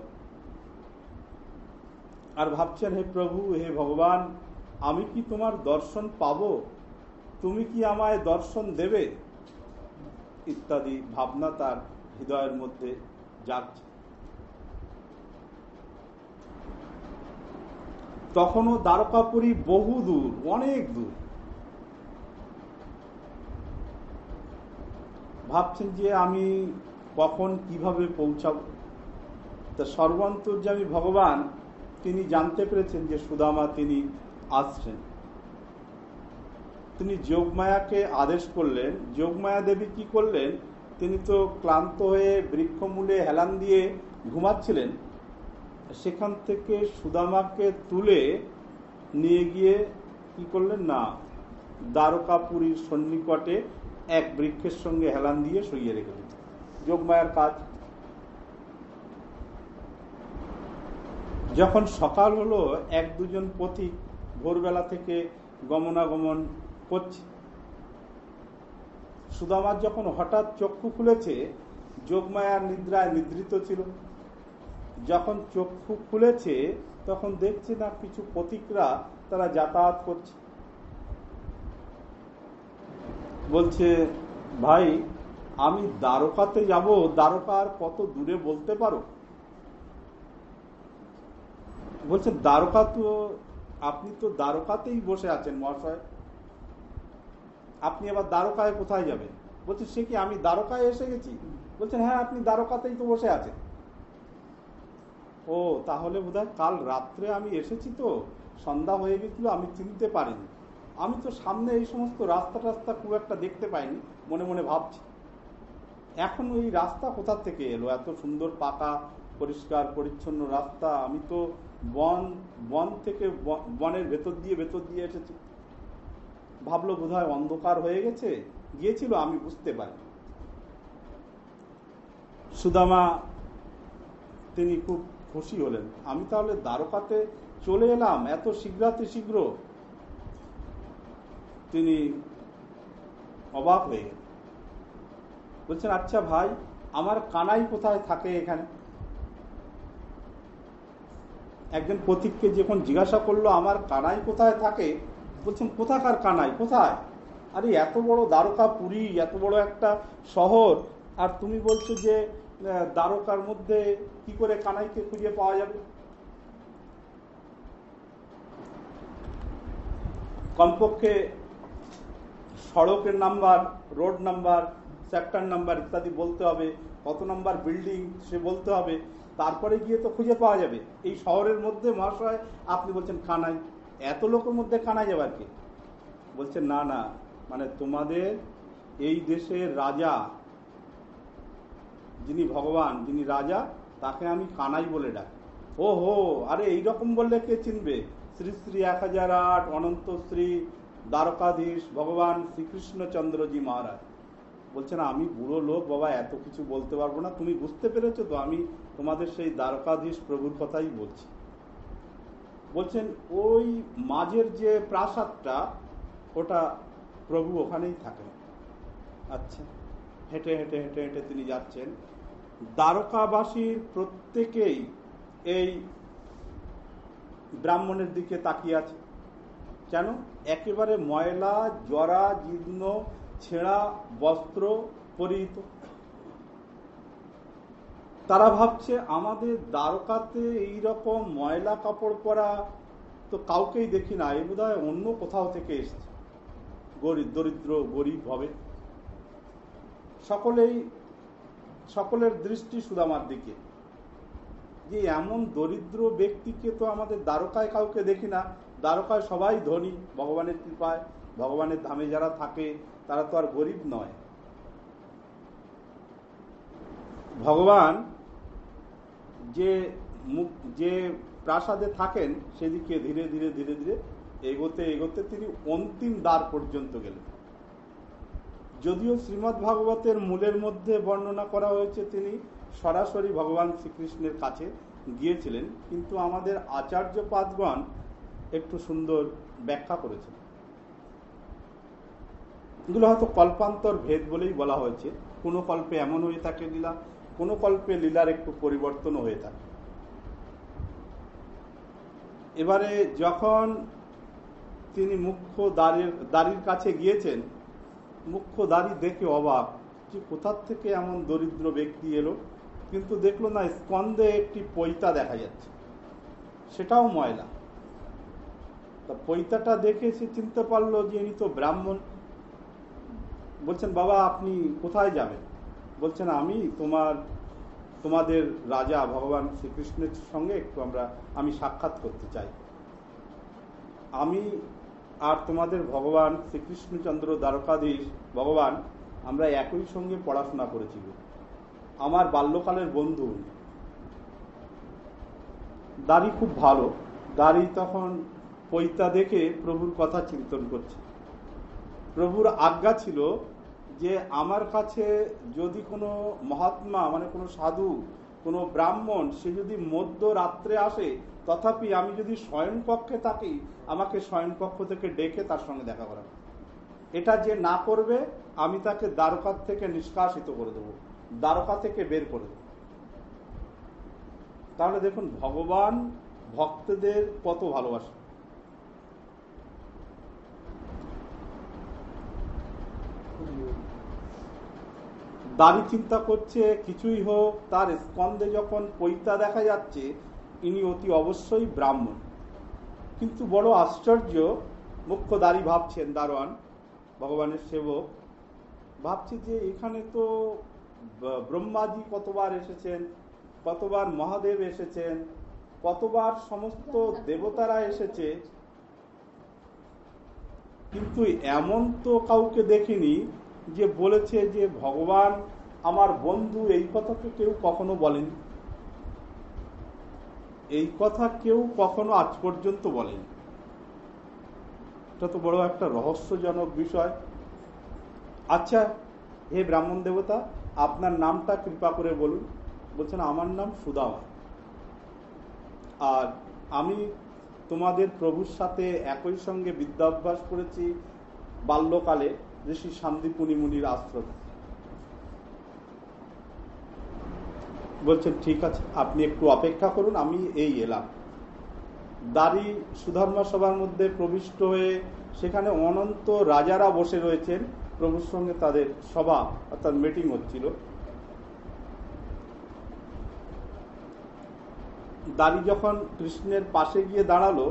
আর ভাবছেন হে প্রভু, হে ভগবান, আমি কি তোমার দর্শন পাবো, তুমি কি আমায় দর্শন দেবে, ইত্যাদি ভাবনা তার হৃদয়ের মধ্যে জাগছে। তখনও দ্বারকাপুরী বহু দূর, অনেক দূর। ভাবছেন যে আমি কখন কিভাবে পৌঁছাব। তা সর্বান্তর্যামী ভগবান তিনি জানতে পেরেছেন যে সুদামা তিনি আসছেন। তিনি যোগমায়াকে আদেশ করলেন। যোগমায়া দেবী কি করলেন, তিনি তো ক্লান্ত হয়ে বৃক্ষমূলে হেলান দিয়ে ঘুমাচ্ছিলেন, সেখান থেকে সুদামাকে তুলে নিয়ে গিয়ে কি করলেন না, দ্বারকাপুরীর সন্নিকটে এক বৃক্ষের সঙ্গে হেলান দিয়ে শুইয়ে রেখে দিত। যোগমায়ার কাজ। যখন সকাল হলো, এক দুজন পথিক ভোরবেলা থেকে গমনাগমন করছে। সুদামার যখন হঠাৎ চক্ষু খুলেছে, যোগমায়ার নিদ্রায় নিদ্রিত ছিল। যখন চক্ষু খুলেছে তখন দেখছে না কিছু পথিকরা তারা যাতায়াত করছে। বলছে, ভাই আমি দ্বারকাতে যাব, দ্বারকার কত দূরে বলতে পারো? বলছে, দ্বারকা তো আপনি তো দ্বারকাতেই বসে আছেন মহাশয়, আপনি আবার দ্বারকায় কোথায় যাবেন? বলছে, সে কি আমি দ্বারকায় এসে গেছি? বলছেন, হ্যাঁ আপনি দ্বারকাতেই তো বসে আছেন। ও তাহলে বোধহয় কাল রাত্রে আমি এসেছি, তো সন্ধ্যা হয়ে গেছিল, আমি চিনতে পারিনি। আমি তো সামনে এই সমস্ত রাস্তা টাস্তা খুব একটা দেখতে পাইনি, মনে মনে ভাবছি। এখন ওই রাস্তা কোথা থেকে এলো, এত সুন্দর পাকা পরিষ্কার পরিচ্ছন্ন রাস্তা? আমি তো বন বন থেকে বনের ভেতর দিয়ে ভেতর দিয়ে এসেছি। ভাবলো বোধহয় অন্ধকার হয়ে গেছে, গিয়েছিল, আমি বুঝতে পারি। সুদামা তিনি খুব খুশি হলেন, আমি তাহলে দ্বারকাতে চলে এলাম এত শীঘ্রাতি শীঘ্র। তিনি অবাক হয়ে গেলেন। বলছেন, আচ্ছা ভাই, আমার কানাই কোথায় থাকে এখানে? একজন পথিককে যখন জিজ্ঞাসা করলো আমার কানাই কোথায় থাকে, বলছেন, কোথাকার কানাই, কোথায়? আরে এত বড় দ্বারকাপুরী, এত বড় একটা শহর, আর তুমি বলছো যে দ্বারকার মধ্যে কি করে কানাইকে খুঁজে পাওয়া যাবে? কমপক্ষে সড়কের number, road number, sector number ইত্যাদি বলতে হবে, কত নাম্বার বিল্ডিং সে বলতে হবে, তারপরে গিয়ে তো খুঁজে পাওয়া যাবে। এই শহরের মধ্যে মহাশয় আপনি বলছেন কানাই, এত লোকের মধ্যে কানাই যাবার কি? বলছেন, না না, মানে তোমাদের এই দেশের রাজা, যিনি ভগবান, যিনি রাজা, তাকে আমি কানাই বলে ডাকি। ও হো, আরে এইরকম বললে কে চিনবে? শ্রী শ্রী এক হাজার আট অনন্ত শ্রী দ্বারকাধীশ ভগবান শ্রীকৃষ্ণচন্দ্রজি মহারাজ। বলছেন, আমি বুড়ো লোক বাবা, এত কিছু বলতে পারবো না, তুমি বুঝতে পেরেছো তো, আমি তোমাদের সেই দ্বারকাধীশ প্রভুর কথাই বলছি। বলছেন, ওই মাঝের যে প্রাসাদটা, ওটা প্রভু ওখানেই থাকেন। আচ্ছা। হেঁটে হেঁটে হেঁটে হেঁটে তিনি যাচ্ছেন। দ্বারকাবাসীর প্রত্যেকেই এই ব্রাহ্মণের দিকে তাকিয়ে আছে। কেন? একেবারে ময়লা জরা জীর্ণ ছেঁড়া বস্ত্র পরিহিত। তারা ভাবছে আমাদের দ্বারকাতে এইরকম ময়লা কাপড় পরা তো কাউকেই দেখি না, এই বোধহয় অন্য কোথাও থেকে এসছে, গরিব দরিদ্র গরিব হবে। সকলেই সকলের দৃষ্টি সুদামার দিকে, যে এমন দরিদ্র ব্যক্তিকে তো আমাদের দ্বারকায় কাউকে দেখি না। দ্বারকায় সবাই ধনী, ভগবানের কৃপায় ভগবানের ধামে যারা থাকে তারা তো আর গরিব নয়। ভগবান যে মুখ যে প্রাসাদে থাকেন সেদিকে ধীরে ধীরে ধীরে ধীরে এগোতে এগোতে তিনি অন্তিম দ্বার পর্যন্ত গেলেন। যদিও শ্রীমদ্ ভাগবতের মূলের মধ্যে বর্ণনা করা হয়েছে তিনি সরাসরি ভগবান শ্রীকৃষ্ণের কাছে গিয়েছিলেন, কিন্তু আমাদের আচার্য পাদগণ একটু সুন্দর ব্যাখ্যা করেছেন। এগুলো হয়তো কল্পান্তর ভেদ বলেই বলা হয়েছে। কোনো কল্পে এমন হয়ে থাকে লীলা, কোনো কল্পে লীলার একটু পরিবর্তনও হয়ে থাকে। এবারে যখন তিনি মুখ্য দ্বারের দ্বারীর কাছে গিয়েছেন, মুখ্য দ্বারী দেখে অবাক যে কোথার থেকে এমন দরিদ্র ব্যক্তি এলো, কিন্তু দেখলো না স্কন্ধে একটি পৈতা দেখা যাচ্ছে, সেটাও ময়লা। তা পৈতাটা দেখে সে চিনতে পারলো যে ইনি তো ব্রাহ্মণ। বলছেন, বাবা আপনি কোথায় যাবেন? বলছেন, আমি তোমার তোমাদের রাজা ভগবান শ্রীকৃষ্ণের সঙ্গে একটু আমরা আমি সাক্ষাৎ করতে চাই। আমি আর তোমাদের ভগবান শ্রীকৃষ্ণচন্দ্র দ্বারকাধীশ ভগবান আমরা একই সঙ্গে পড়াশোনা করেছি, আমার বাল্যকালের বন্ধু। দাড়ি খুব ভালো, দাড়ি তখন পৈতা দেখে প্রভুর কথা চিন্তন করছে। প্রভুর আজ্ঞা ছিল যে আমার কাছে যদি কোনো মহাত্মা মানে কোনো সাধু, কোনো ব্রাহ্মণ, সে যদি মধ্য রাত্রে আসে, তথাপি আমি যদি শয়নকক্ষে থাকি, আমাকে শয়নকক্ষ থেকে ডেকে তার সঙ্গে দেখা করাবে। এটা যে না করবে আমি তাকে দ্বারকা থেকে নিষ্কাশিত করে দেবো, দ্বারকা থেকে বের করে দেবো। তাহলে দেখুন ভগবান ভক্তদের কত ভালোবাসে। দাড়ি চিন্তা করছে কিছুই হোক, তার স্কন্ধে যখন পৈতা দেখা যাচ্ছে ইনি অতি অবশ্যই ব্রাহ্মণ। কিন্তু বড় আশ্চর্য, মুখ্য দাড়ি ভাবছেন দারোয়ান ভগবানের সেবক, ভাবছে যে এখানে তো ব্রহ্মাজি কতবার এসেছেন, কতবার মহাদেব এসেছেন, কতবার সমস্ত দেবতারা এসেছে, কিন্তু এমন তো কাউকে দেখিনি যে বলেছে যে ভগবান আমার বন্ধু। এই কথা তো কেউ কখনো বলেনি, এই কথা কেউ কখনো আজ পর্যন্ত বলেনি। এটা তো বড় একটা রহস্যজনক বিষয়। আচ্ছা হে ব্রাহ্মণ দেবতা, আপনার নামটা কৃপা করে বলুন। বলছেন, আমার নাম সুদামা, আর আমি তোমাদের প্রভুর সাথে একই সঙ্গে বিদ্যাভ্যাস করেছি বাল্যকালে ঋষি শান্তিপুনি মুনির আশ্রমে। বলছেন, ঠিক আছে, আপনি একটু অপেক্ষা করুন, আমি এই এলাম। দাড়ি সুধর্মা সভার মধ্যে প্রবিষ্ট হয়ে সেখানে অনন্ত রাজারা বসে রয়েছেন, প্রভুর সঙ্গে তাদের সভা অর্থাৎ মিটিং হচ্ছিল। দাড়ি যখন কৃষ্ণের পাশে গিয়ে দাঁড়ালো,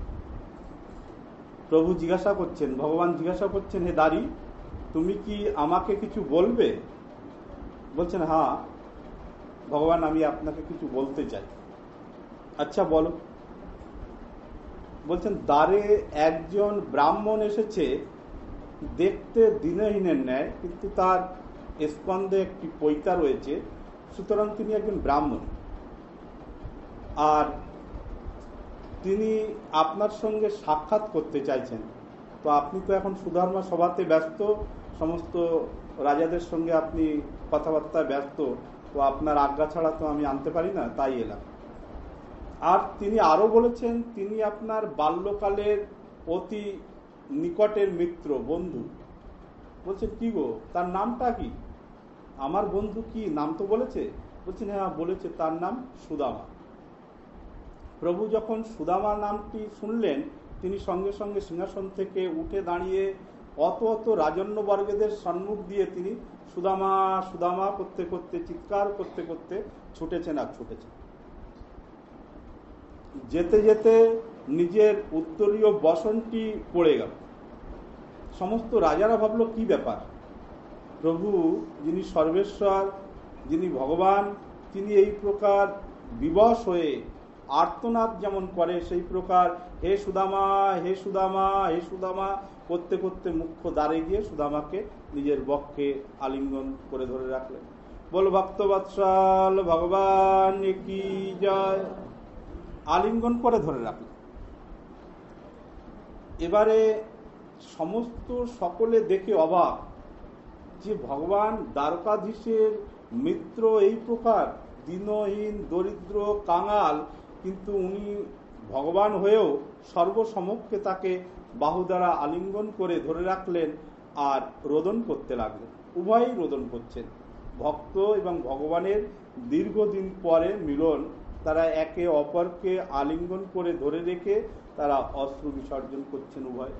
প্রভু জিজ্ঞাসা করছেন, ভগবান জিজ্ঞাসা করছেন, হে দাড়ি, তুমি কি আমাকে কিছু বলবে? বলছেন, হ্যাঁ ভগবান, আমি আপনাকে কিছু বলতে চাই। আচ্ছা বলো। বলছেন, দ্বারে একজন ব্রাহ্মণ এসেছে, দেখতে দিনহীনের ন্যায়, কিন্তু তার স্কন্ধে একটি পৈতা রয়েছে, সুতরাং তিনি একজন ব্রাহ্মণ। আর তিনি আপনার সঙ্গে সাক্ষাৎ করতে চাইছেন। তো আপনি তো এখন সুধর্মা সভাতে ব্যস্ত, সমস্ত রাজাদের সঙ্গে আপনি কথাবার্তায় ব্যস্ত, তো আপনার আজ্ঞা ছাড়া তো আমি আনতে পারি না, তাই এলাম। আর তিনি আরো বলেছেন, তিনি আপনার বাল্যকালের অতি নিকটের মিত্র, বন্ধু। বলছেন, কি গো, তার নামটা কি? আমার বন্ধু কি নাম তো বলেছে? বলছেন, হ্যাঁ বলেছে, তার নাম সুদামা। প্রভু যখন সুদামা নামটি শুনলেন, তিনি সঙ্গে সঙ্গে সিংহাসন থেকে উঠে দাঁড়িয়ে অত অত রাজন্যবর্গদের সম্মুখ দিয়ে তিনি সুদামা সুদামা করতে করতে, চিৎকার করতে করতে ছুটেছেন আর ছুটেছেন। যেতে যেতে নিজের উত্তরীয় বসনটি পড়ে গেল। সমস্ত রাজারা ভাবলো কি ব্যাপার, প্রভু যিনি সর্বেশ্বর, যিনি ভগবান, তিনি এই প্রকার বিবশ হয়ে আর্তনাদ যেমন করে সেই প্রকার হে সুদামা হে সুদামা হে সুদামা করতে করতে মুখ্য দ্বারে গিয়ে সুদামাকে নিজের বক্ষে আলিঙ্গন করে ধরে রাখলেন। বল ভক্তবৎসল ভগবান কি জয়। আলিঙ্গন করে ধরে রাখলেন। এবারে সমস্ত সকলে দেখে অবাক যে ভগবান দ্বারকাধীশের মিত্র এই প্রকার দীনহীন দরিদ্র কাঙাল, কিন্তু উনি ভগবান হয়েও সর্বসমক্ষে তাকে বাহু দ্বারা আলিঙ্গন করে ধরে রাখলেন আর রোদন করতে লাগলেন। উভয়ই রোদন করছেন। ভক্ত এবং ভগবানের দীর্ঘদিন পরে মিলন, তারা একে অপরকে আলিঙ্গন করে ধরে রেখে তারা অশ্রু বিসর্জন করছেন উভয়।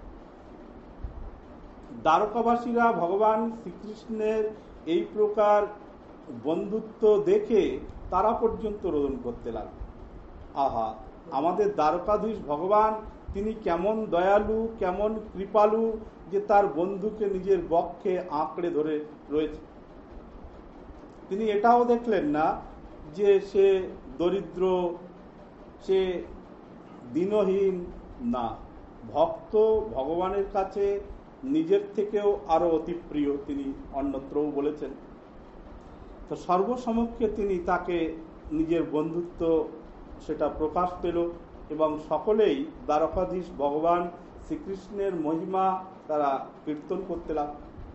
দ্বারকাবাসীরা ভগবান শ্রীকৃষ্ণের এই প্রকার বন্ধুত্ব দেখে তারা পর্যন্ত রোদন করতে লাগল। আহা, আমাদের দ্বারকাধীশ ভগবান তিনি কেমন দয়ালু, কেমন কৃপালু, যে তার বন্ধুকে নিজের বক্ষে আঁকড়ে ধরে রয়েছে। তিনি এটাও দেখলেন না যে সে দরিদ্র, সে দীনহীন, না, ভক্ত ভগবানের কাছে নিজের থেকেও আরো অতি প্রিয়, তিনি অন্যত্রও বলেছেন। তো সর্বসমক্ষে তিনি তাকে নিজের বন্ধুত্ব সেটা প্রকাশ পেল, এবং সকলেই দ্বারকাধীশ ভগবান শ্রীকৃষ্ণের মহিমা তারা কীর্তন করতে লাগল।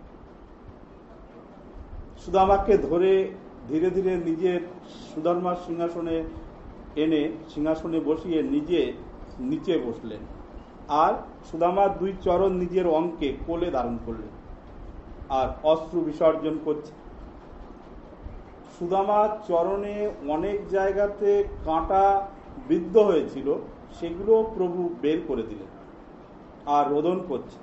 সুদামাকে ধরে ধীরে ধীরে নিজের সুধর্মার সিংহাসনে এনে সিংহাসনে বসিয়ে নিজে নিচে বসলেন, আর সুদামার দুই চরণ নিজের অঙ্কে কোলে ধারণ করলেন, আর অশ্রু বিসর্জন করছে। সুদামার চরণে অনেক জায়গাতে কাঁটা বিদ্ধ হয়েছিল, সেগুলো প্রভু বের করে দিলেন আর রোদন করছে।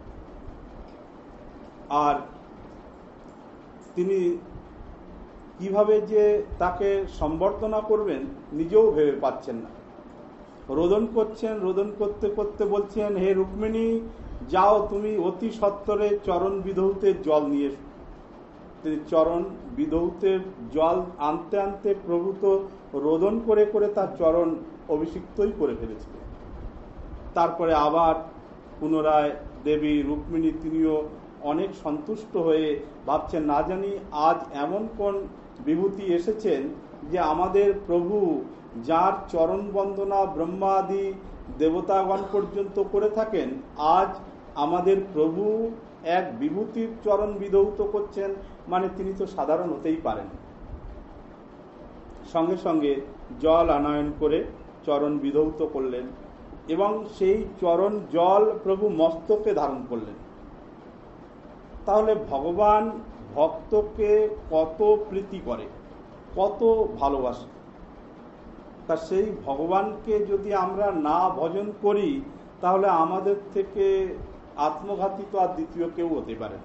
আর তিনি কিভাবে যে তাকে সম্বর্ধনা করবেন নিজেও ভেবে পাচ্ছেন না। রোদন করছেন, রোদন করতে করতে বলছেন, হে রুক্মিণী, যাও তুমি অতি সত্বরে চরণ বিধৌতে জল নিয়ে এসো। তিনি চরণ বিধৌতের জল আনতে আনতে প্রভু তো রোদন করে করে তার চরণ অভিষিক্তই করে ফেলেছিলেন। তারপরে আবার পুনরায় দেবী রুক্মিণী তিনিও অনেক সন্তুষ্ট হয়ে ভাবছেন, না জানি আজ এমন কোন বিভূতি এসেছেন যে আমাদের প্রভু, যার চরণ বন্দনা ব্রহ্মাদি দেবতাগণ পর্যন্ত করে থাকেন, আজ আমাদের প্রভু এক বিভূতির চরণ বিধৌত করছেন, মানে তিনি তো সাধারণ হতেই পারেন। সঙ্গে সঙ্গে জল আনয়ন করে চরণ বিধৌত করলেন, এবং সেই চরণ জল প্রভু মস্তকে ধারণ করলেন। তাহলে ভগবান ভক্তকে কত প্রীতি করে, কত ভালোবাসে। তা সেই ভগবানকে যদি আমরা না ভজন করি, তাহলে আমাদের থেকে আত্মঘাতী তো আর দ্বিতীয় কেউ হতে পারে।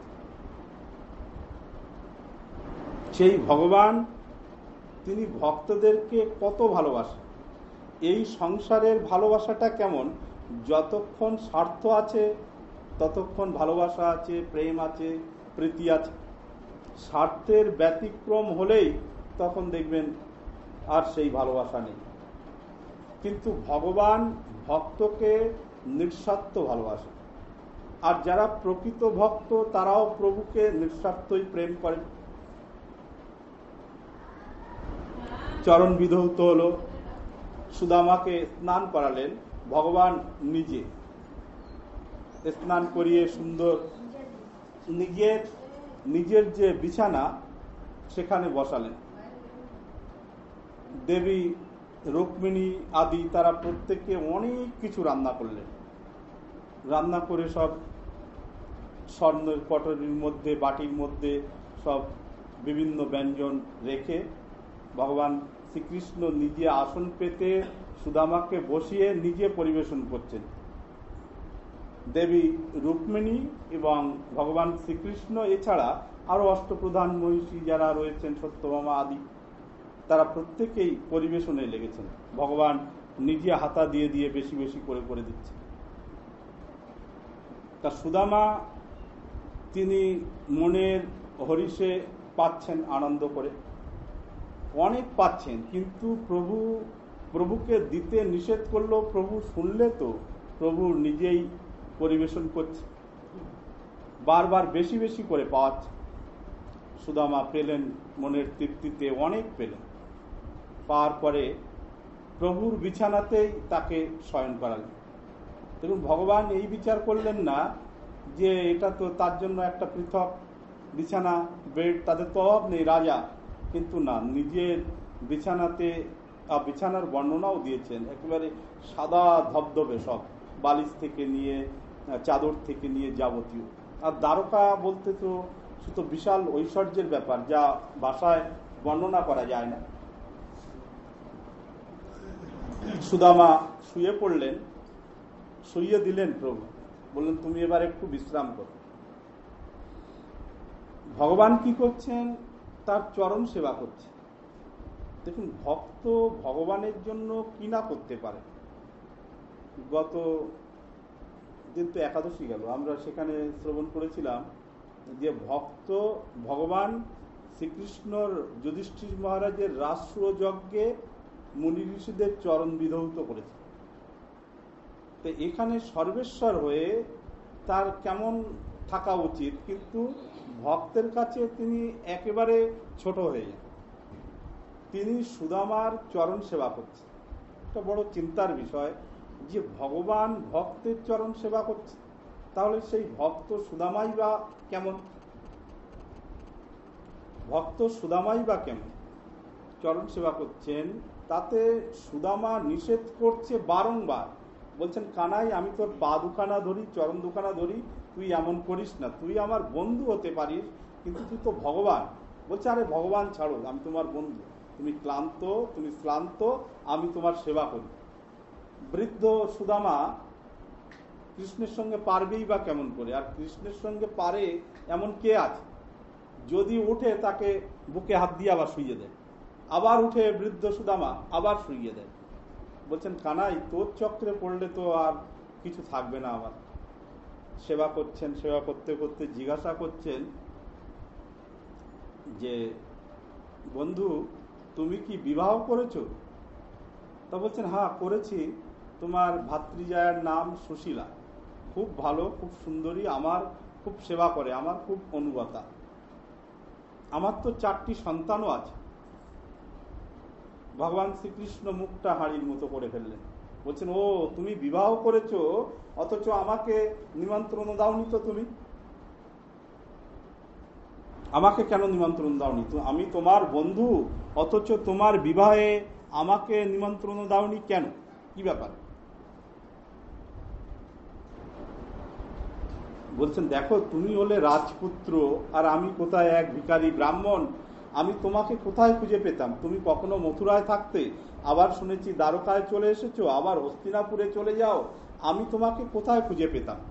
সেই ভগবান তিনি ভক্তদেরকে কত ভালোবাসেন। এই সংসারের ভালোবাসাটা কেমন, যতক্ষণ স্বার্থ আছে ততক্ষণ ভালোবাসা আছে, প্রেম আছে, প্রীতি আছে। স্বার্থের ব্যতিক্রম হলেই তখন দেখবেন আর সেই ভালোবাসা নেই। কিন্তু ভগবান ভক্তকে নিঃস্বার্থ ভালোবাসে, আর যারা প্রকৃত ভক্ত তারাও প্রভুকে নিঃস্বার্থই প্রেম করেন। চরণ বিধৌত হলো, সুদামাকে স্নান করালেন ভগবান নিজে, স্নান করিয়ে সুন্দর নিজের নিজের যে বিছানা সেখানে বসালেন। দেবী রুক্মিণী আদি তারা প্রত্যেকে অনেক কিছু রান্না করলেন। রান্না করে সব স্বর্ণের কটরির মধ্যে, বাটির মধ্যে সব বিভিন্ন ব্যঞ্জন রেখে ভগবান শ্রীকৃষ্ণ নিজে আসন পেতে সুদামাকে বসিয়ে নিজে পরিবেশন করছেন। দেবী রুক্মিণী এবং ভগবান শ্রীকৃষ্ণ এছাড়া আরো অষ্টপ্রধান মহিষী যারা রয়েছেন, সত্যভামা আদি, তারা প্রত্যেকেই পরিবেশনে লেগেছেন। ভগবান নিজে হাতা দিয়ে দিয়ে বেশি বেশি করে করে দিচ্ছে। তা সুদামা তিনি মনের হরিষে পাচ্ছেন, আনন্দ করে অনেক পাচ্ছেন, কিন্তু প্রভু প্রভুকে দিতে নিষেধ করলো। প্রভু শুনলে তো প্রভু নিজেই পরিবেশন করছে, বারবার বেশি বেশি করে পাওয়াচ্ছে। সুদামা পেলেন, মনের তৃপ্তিতে অনেক পেলেন। পাওয়ার পরে প্রভুর বিছানাতেই তাকে শয়ন করালেন। দেখুন, ভগবান এই বিচার করলেন না যে এটা তো তার জন্য একটা পৃথক বিছানা, বেড, তাদের তো অভাব নেই, রাজা। কিন্তু না, নিজের বিছানাতে, বিছানার বর্ণনাও দিয়েছেন, একেবারে সাদা ধবধবে, সব বালিশ থেকে নিয়ে চাদর থেকে নিয়ে যাবতীয়। আর দ্বারকা বলতে তো শুধু বিশাল ঐশ্বর্যের ব্যাপার, যা ভাষায় বর্ণনা করা যায় না। সুদামা শুয়ে পড়লেন, শুইয়ে দিলেন প্রভু, বললেন তুমি এবার একটু বিশ্রাম করো। ভগবান কি করছেন, তার চরণ সেবা করছে। দেখুন, ভক্ত ভগবানের জন্য কি না করতে পারে। গত দিন তো একাদশী গেল, আমরা সেখানে শ্রবণ করেছিলাম যে ভক্ত ভগবান শ্রীকৃষ্ণর যুধিষ্ঠির মহারাজের রাষ্ট্রযজ্ঞে মুনি ঋষিদের চরণ বিধৌত করেছে। তো এখানে সর্বেশ্বর হয়ে তার কেমন থাকা উচিত, কিন্তু ভক্তের কাছে তিনি একেবারে ছোট হয়ে যান। তিনি সুদামার চরণ সেবা করছেন। একটা বড় চিন্তার বিষয় যে ভগবান ভক্তের চরণ সেবা করছে, তাহলে সেই ভক্ত সুদামাই বা কেমন? ভক্ত সুদামাই বা কেমন চরণ সেবা করছেন? তাতে সুদামা নিষেধ করছে বারংবার, বলছেন কানাই আমি তোর পা দুখানা ধরি, চরণ দুখানা ধরি, তুই এমন করিস না, তুই আমার বন্ধু হতে পারিস কিন্তু তুই তো ভগবান। বলছে আরে ভগবান ছাড়ো, আমি তোমার বন্ধু, তুমি ক্লান্ত, তুমি শ্রান্ত, আমি তোমার সেবা করি। বৃদ্ধ সুদামা কৃষ্ণের সঙ্গে পারবেই বা কেমন করে? আর কৃষ্ণের সঙ্গে পারে এমন কে আছে? যদি উঠে তাকে বুকে হাত দিয়ে আবার শুইয়ে দেয়, আবার উঠে বৃদ্ধ সুদামা আবার শুইয়ে দেয়। বলছেন কানাই তোর চক্রে পড়লে তো আর কিছু থাকবে না। আবার সেবা করছেন, সেবা করতে করতে জিজ্ঞাসা করছেন যে বন্ধু তুমি কি বিবাহ করেছো? তা বলছেন হ্যাঁ করেছি, তোমার ভাতৃজায়ের নাম সুশীলা, খুব ভালো, খুব সুন্দরী, আমার খুব সেবা করে, আমার খুব অনুগতা, আমার তো চারটি সন্তানও আছে। ভগবান শ্রীকৃষ্ণ মুখটা হাঁড়ির মতো করে ফেললেন, বলছেন ও তুমি বিবাহ করেছো অথচ আমাকে নিমন্ত্রণ দাওনি তো, তুমি আমাকে কেন নিমন্ত্রণ দাওনি? আমি তোমার বন্ধু অথচ তোমার বিবাহে আমাকে নিমন্ত্রণ দাওনি কেন? কি ব্যাপার? বলছেন দেখো তুমি হলে রাজপুত্র আর আমি কোথায় এক ভিখারি ব্রাহ্মণ, আমি তোমাকে কোথায় খুঁজে পেতাম? তুমি কখনো মথুরায় থাকতে, আবার শুনেছি দ্বারকায় চলে এসেছো, আবার হস্তিনাপুরে চলে যাও, আমি তোমাকে কোথায় খুঁজে পেতাম?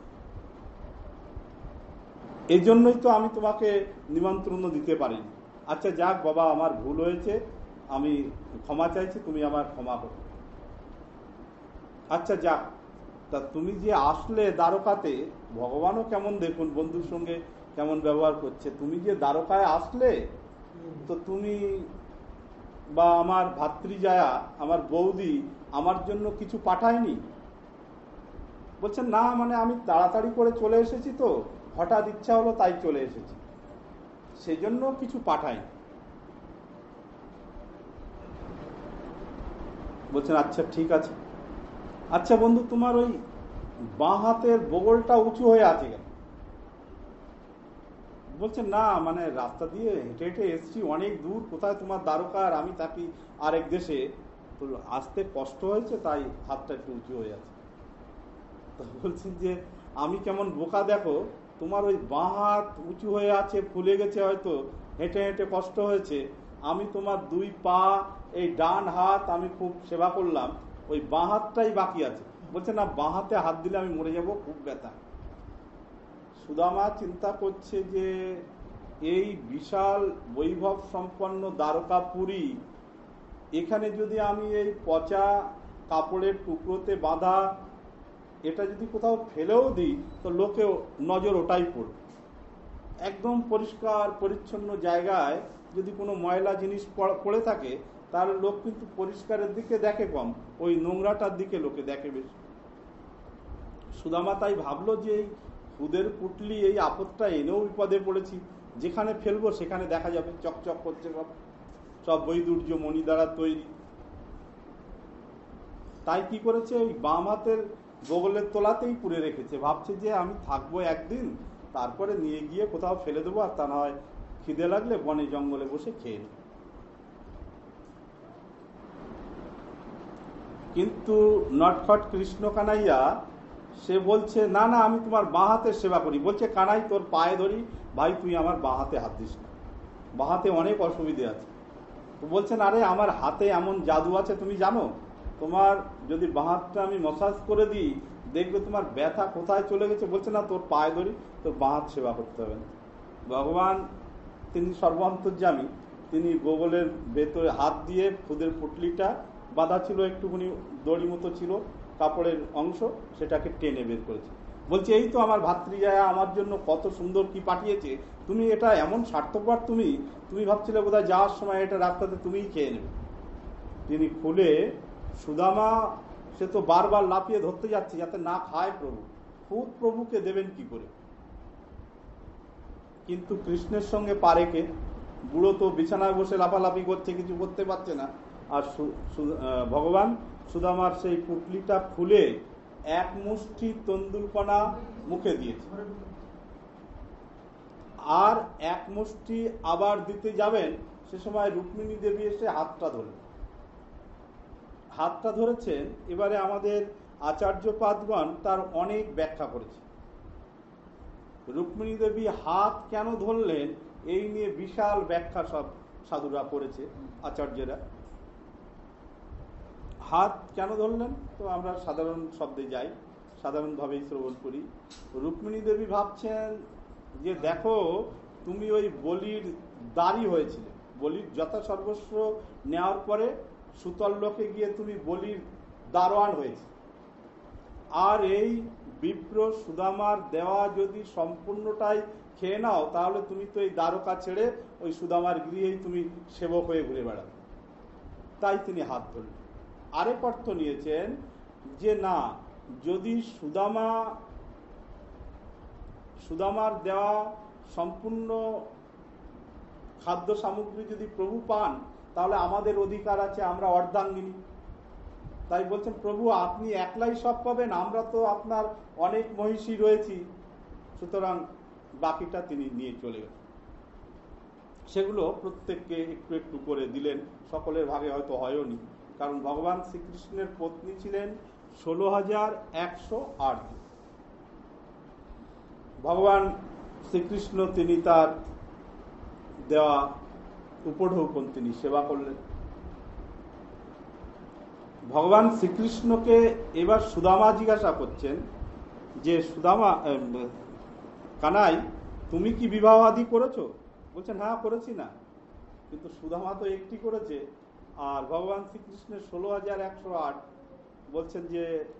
এই জন্যই তো আমি তোমাকে নিমন্ত্রণ দিতে পারিনি। আচ্ছা যাক বাবা, আমার ভুল হয়েছে, আমি ক্ষমা চাইছি, তুমি আমার ক্ষমা করো। আচ্ছা যাক, তা তুমি যে আসলে দ্বারকাতে, ভগবানও কেমন দেখুন বন্ধুর সঙ্গে কেমন ব্যবহার করছে, তুমি যে দ্বারকায় আসলে তো তুমি বা আমার ভাতৃজায়া আমার বৌদি আমার জন্য কিছু পাঠায়নি? বলছেন না, মানে আমি তাড়াতাড়ি করে চলে এসেছি তো, হঠাৎ ইচ্ছা হলো তাই চলে এসেছি, সেজন্য কিছু পাঠায়নি। বলছেন আচ্ছা ঠিক আছে। আচ্ছা বন্ধু তোমার ওই বাঁ হাতের বগলটা উঁচু হয়ে আছে কেন? বলছেন না মানে রাস্তা দিয়ে হেঁটে হেঁটে এসছি অনেক দূর, কোথায় তোমার দ্বারকা আর আমি থাকি আরেক দেশে, তো আসতে কষ্ট হয়েছে তাই হাতটা একটু উঁচু হয়ে আছে। তো বলছেন যে আমি কেমন বোকা দেখো, তোমার ওই বাঁ হাত উঁচু হয়ে আছে, ফুলে গেছে, হয়তো হেঁটে হেঁটে কষ্ট হয়েছে, আমি তোমার দুই পা এই ডান হাত আমি খুব সেবা করলাম, ওই বাঁ হাতটাই বাকি আছে। বলছে না বাঁ হাতে হাত দিলে আমি মরে যাব, খুব ব্যথা। সুদামা চিন্তা করছে যে এই বিশাল বৈভব সম্পন্ন দ্বারকাপুরী, এখানে যদি আমি এই পচা কাপড়ের টুকরোতে বাঁধা এটা যদি কোথাও ফেলেও দিই তো লোকেও নজর ওটাই পড়বে। একদম পরিষ্কার পরিচ্ছন্ন জায়গায় যদি কোনো ময়লা জিনিস পড়ে থাকে তাহলে লোক কিন্তু পরিষ্কারের দিকে দেখে কম, ওই নোংরাটার দিকে লোকে দেখে বেশি। সুদামা তাই ভাবলো যে এই খুদের পুটলি এই আপদটা এনেও বিপদে পড়েছি, যেখানে ফেলবো সেখানে দেখা যাবে চকচক করছে, সব সব বৈদুর্য মণি দ্বারা তৈরি। তাই কি করেছে, ওই বাম হাতের বগলের তোলাতেই পুড়ে রেখেছে, ভাবছে যে আমি থাকবো একদিন, তারপরে নিয়ে গিয়ে কোথাও ফেলে দেবো, আর তা না হয় খিদে লাগলে বনে জঙ্গলে বসে খেয়ে নেব। কিন্তু নটখট কৃষ্ণ কানাইয়া সে বলছে না না আমি তোমার বাঁ হাতের সেবা করি। বলছে কানাই তোর পায়ে ধরি, ভাই তুই আমার বাঁ হাতে হাত দিস না, বাঁ হাতে অনেক অসুবিধে আছে। তো বলছেন আরে আমার হাতে এমন জাদু আছে তুমি জানো, তোমার যদি বাঁ হাতটা আমি মসাজ করে দিই দেখবে তোমার ব্যথা কোথায় চলে গেছে। বলছে না তোর পায়ে ধরি, তোর বাঁ হাত সেবা করতে হবে না। ভগবান তিনি সর্বান্তর্যামী, তিনি গোগলের ভেতরে হাত দিয়ে খুদের পুটলিটা বাঁধা ছিল, একটুখানি দড়ি মতো ছিল, কাপড়ের অংশ, সেটাকে টেনে বের করেছে। বলছে এই তো আমার ভাতৃজায়া আমার জন্য কত সুন্দর কি পাঠিয়েছে, তুমি এটা এমন স্বার্থপর, তুমি তুমি ভাবছিলে বোধহয় যাওয়ার সময় এটা রাস্তাতে তুমিই খেয়ে নেবে। তিনি খুলে, সুদামা সে তো বারবার লাফিয়ে ধরতে যাচ্ছে যাতে না খায় প্রভু, খুব প্রভুকে দেবেন কি করে। কিন্তু কৃষ্ণের সঙ্গে পারে কে? বুড়ো তো বিছানায় বসে লাফালাফি করছে, কিছু করতে পারছে না। আর ভগবান সুদামার সেই পুটলিটা খুলে এক মুষ্টি তন্দুলকণা মুখে দিয়েছে, আর এক মুষ্টি আবার দিতে যাবেন, সে সময় রুক্মিণী দেবী এসে হাতটা ধরলেন। হাতটা ধরেছেন, এবারে আমাদের আচার্যপাদগণ তার অনেক ব্যাখ্যা করেছে। রুক্মিণী দেবী হাত কেন ধরলেন এই নিয়ে বিশাল ব্যাখ্যা সব সাধুরা করেছে, আচার্যরা। হাত কেন ধরলেন তো আমরা সাধারণ শব্দে যাই, সাধারণভাবেই শ্রবণ করি। রুক্মিণী দেবী ভাবছেন যে দেখো, তুমি ওই বলির দাঁড়ি হয়েছিলে, বলির যথা সর্বস্ব নেওয়ার পরে সুতল লোকে গিয়ে তুমি বলির দারোয়ান হয়েছে, আর এই বিপ্র সুদামার দেওয়া যদি সম্পূর্ণটাই খেয়ে নাও, তাহলে তুমি তো এই দ্বারকা ছেড়ে ওই সুদামার গৃহেই তুমি সেবক হয়ে ঘুরে বেড়াবে। তাই তিনি হাত ধরলেন। আরেক অর্থ নিয়েছেন যে না, যদি সুদামা সুদামার দেওয়া সম্পূর্ণ খাদ্য সামগ্রী যদি প্রভু পান, তাহলে আমাদের অধিকার আছে, আমরা অর্ধাঙ্গিনী। তাই বলছেন প্রভু আপনি একলাই সব পাবেন, আমরা তো আপনার অনেক মহিষী রয়েছি, সুতরাং বাকিটা তিনি নিয়ে চলে গেলেন। সেগুলো প্রত্যেককে একটু একটু করে দিলেন, সকলের ভাগে হয়তো হয়নি, কারণ ভগবান শ্রীকৃষ্ণের পত্নী ছিলেন ষোলো হাজার একশো আট জন। ভগবান শ্রীকৃষ্ণ তিনি তার দেওয়া উপঢৌকন তিনি সেবা করলেন। ভগবান শ্রীকৃষ্ণকে এবার সুদামা জিজ্ঞাসা করছেন যে সুদামা, কানাই তুমি কি বিবাহ আদি করেছো? বলছেন হ্যাঁ করেছি না। কিন্তু সুদামা তো একটি করেছে, আর ভগবান শ্রীকৃষ্ণের ষোলো হাজার একশো আট। বলছেন যে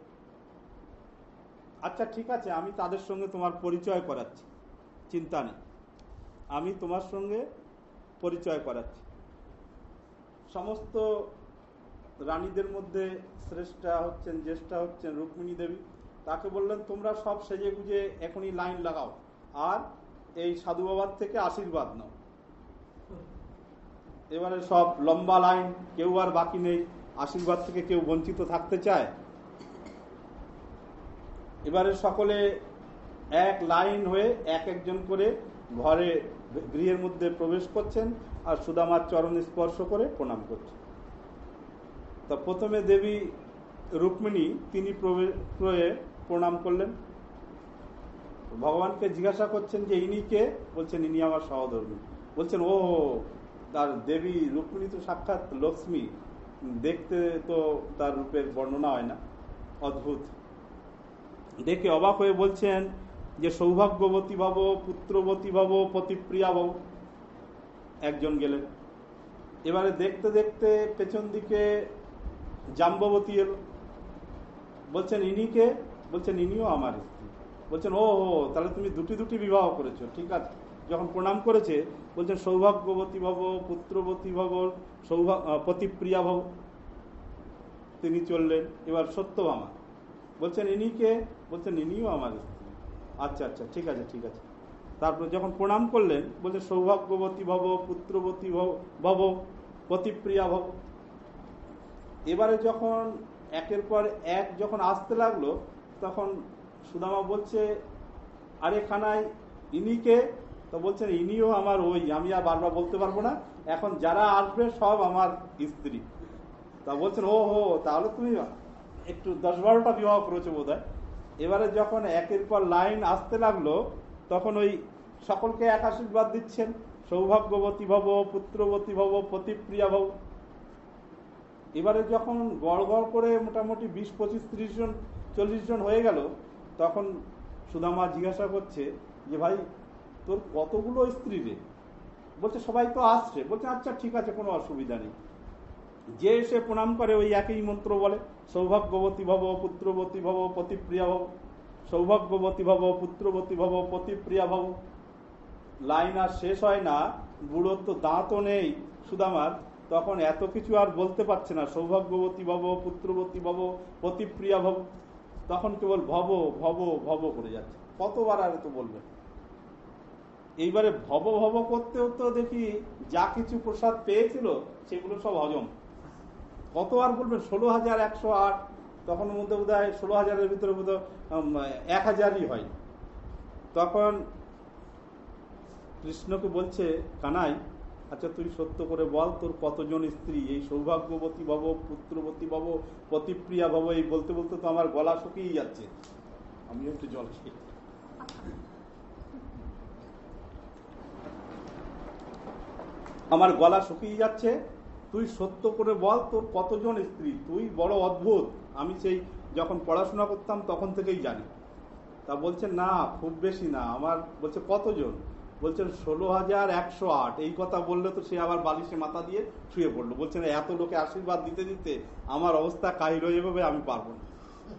আচ্ছা ঠিক আছে, আমি তাদের সঙ্গে তোমার পরিচয় করাচ্ছি, চিন্তা নেই, আমি তোমার সঙ্গে পরিচয় করাচ্ছি। সমস্ত রানীদের মধ্যে শ্রেষ্ঠা হচ্ছেন, জ্যেষ্ঠা হচ্ছেন রুক্মিণী দেবী। তাকে বললেন তোমরা সব সেজে গুজে এখনই লাইন লাগাও, আর এই সাধু বাবার থেকে আশীর্বাদ নাও। এবারে সব লম্বা লাইন, কেউ আর বাকি নেই, আশীর্বাদ থেকে কেউ বঞ্চিত থাকতে চায়। এবারে সকলে এক লাইন হয়ে এক একজন করে ঘরে গৃহের মধ্যে প্রবেশ করছেন, আর সুদামার চরণে স্পর্শ করে প্রণাম করছেন। তা প্রথমে দেবী রুক্মিণী তিনি প্রণাম করলেন, ভগবানকে জিজ্ঞাসা করছেন যে ইনি কে? বলছেন ইনি আমার সহধর্মী। বলছেন ও, তার দেবী রুক্মিণী তো সাক্ষাৎ লক্ষ্মী, দেখতে তো তার রূপের বর্ণনা হয় না, অদ্ভুত। দেখে অবাক হয়ে বলছেন যে সৌভাগ্যবতী ভব, পুত্রবতী ভব, পতিপ্রিয়া ভব। একজন গেলেন। এবারে দেখতে দেখতে পেছন দিকে জাম্ববতী এলো। বলছেন ইনি কে? বলছেন ইনিও আমার স্ত্রী। বলছেন ও হো, তাহলে তুমি দুটি দুটি বিবাহ করেছো, ঠিক আছে। যখন প্রণাম করেছে বলছেন সৌভাগ্যবতী ভব, পুত্রবতী ভব, সৌভাগ্য পতিপ্রিয়া ভব। তিনি চললেন। এবার সত্যভামা বলছেন ইনি কে? বলছেন ইনিও আমার স্ত্রী। আচ্ছা আচ্ছা ঠিক আছে ঠিক আছে। তারপর যখন প্রণাম করলেন বলছে সৌভাগ্যবতী ভব, পুত্রবতী ভব, পতিপ্রিয়া ভব। এবারে যখন একের পর এক যখন আসতে লাগলো, তখন সুদামা বলছে আরে খানাই ইনি কে? তো বলছেন ইনিও আমার ওই, আমি আর বারবার বলতে পারবো না, এখন যারা আসবে সব আমার স্ত্রী। তা বলছেন ও হো, তাহলে তুমি একটু দশ বারোটা বিবাহ করেছো বোধ হয়। এবারে যখন একের পর লাইন আসতে লাগলো, তখন ওই সকলকে এক আশীর্বাদ দিচ্ছেন, সৌভাগ্যবতী ভব, পুত্রবতী ভব, পতিপ্রিয়া ভব। এবারে যখন গড় গড় করে মোটামুটি বিশ পঁচিশ ত্রিশ জন চল্লিশ জন হয়ে গেল, তখন সুদামা জিজ্ঞাসা করছে যে ভাই তোর কতগুলো স্ত্রী রে? বলছে সবাই তো আসছে। বলছে আচ্ছা ঠিক আছে, কোনো অসুবিধা নেই। যে এসে প্রণাম করে ওই একই মন্ত্র বলে, সৌভাগ্যবতী ভব, পুত্রবতী ভব, পতিপ্রিয়া ভব। সৌভাগ্যবতী ভব, পুত্রবতী ভব, পতিপ্রিয়া ভব। লাইন আর শেষ হয় না, বুড়োর তো দাঁতও নেই সুদামার, তখন এত কিছু আর বলতে পারছে না। সৌভাগ্যবতী ভব, পুত্রবতী ভব, পতিপ্রিয়া ভব, তখন কেবল ভব ভব ভব করে যাচ্ছে। কতবার আর তো বলবেন। এইবারে ভব ভব করতেও তো দেখি যা কিছু প্রসাদ পেয়েছিল সেগুলো সব হজম। কত আর বলবেন, ষোলো হাজার একশো আট, তখন মধ্যে বোধ হয় ষোলো হাজারের ভিতরে বোধ এক হাজারই হয়। তখন কৃষ্ণকে বলছে কানাই, আচ্ছা তুই সত্য করে বল তোর কতজন স্ত্রী? এই সৌভাগ্যবতী ভব, পুত্রবতী ভব, পতিপ্রিয়া ভব, এই বলতে বলতে তো আমার গলা শুকিয়ে যাচ্ছে। আমি একটু জল খেয়ে আমার গলা শুকিয়ে যাচ্ছে। তুই সত্য করে বল তোর কতজন স্ত্রী? তুই বড় অদ্ভুত, আমি সেই যখন পড়াশোনা করতাম তখন থেকেই জানি। তা বলছে না খুব বেশি না আমার। বলছে কতজন? বলছেন ষোলো হাজার একশো আট। এই কথা বললে তো সে আবার বালিশে মাথা দিয়ে শুয়ে পড়লো। বলছেন এত লোকে আশীর্বাদ দিতে দিতে আমার অবস্থা কাহিল হয়ে যাবে, আমি পারবো না।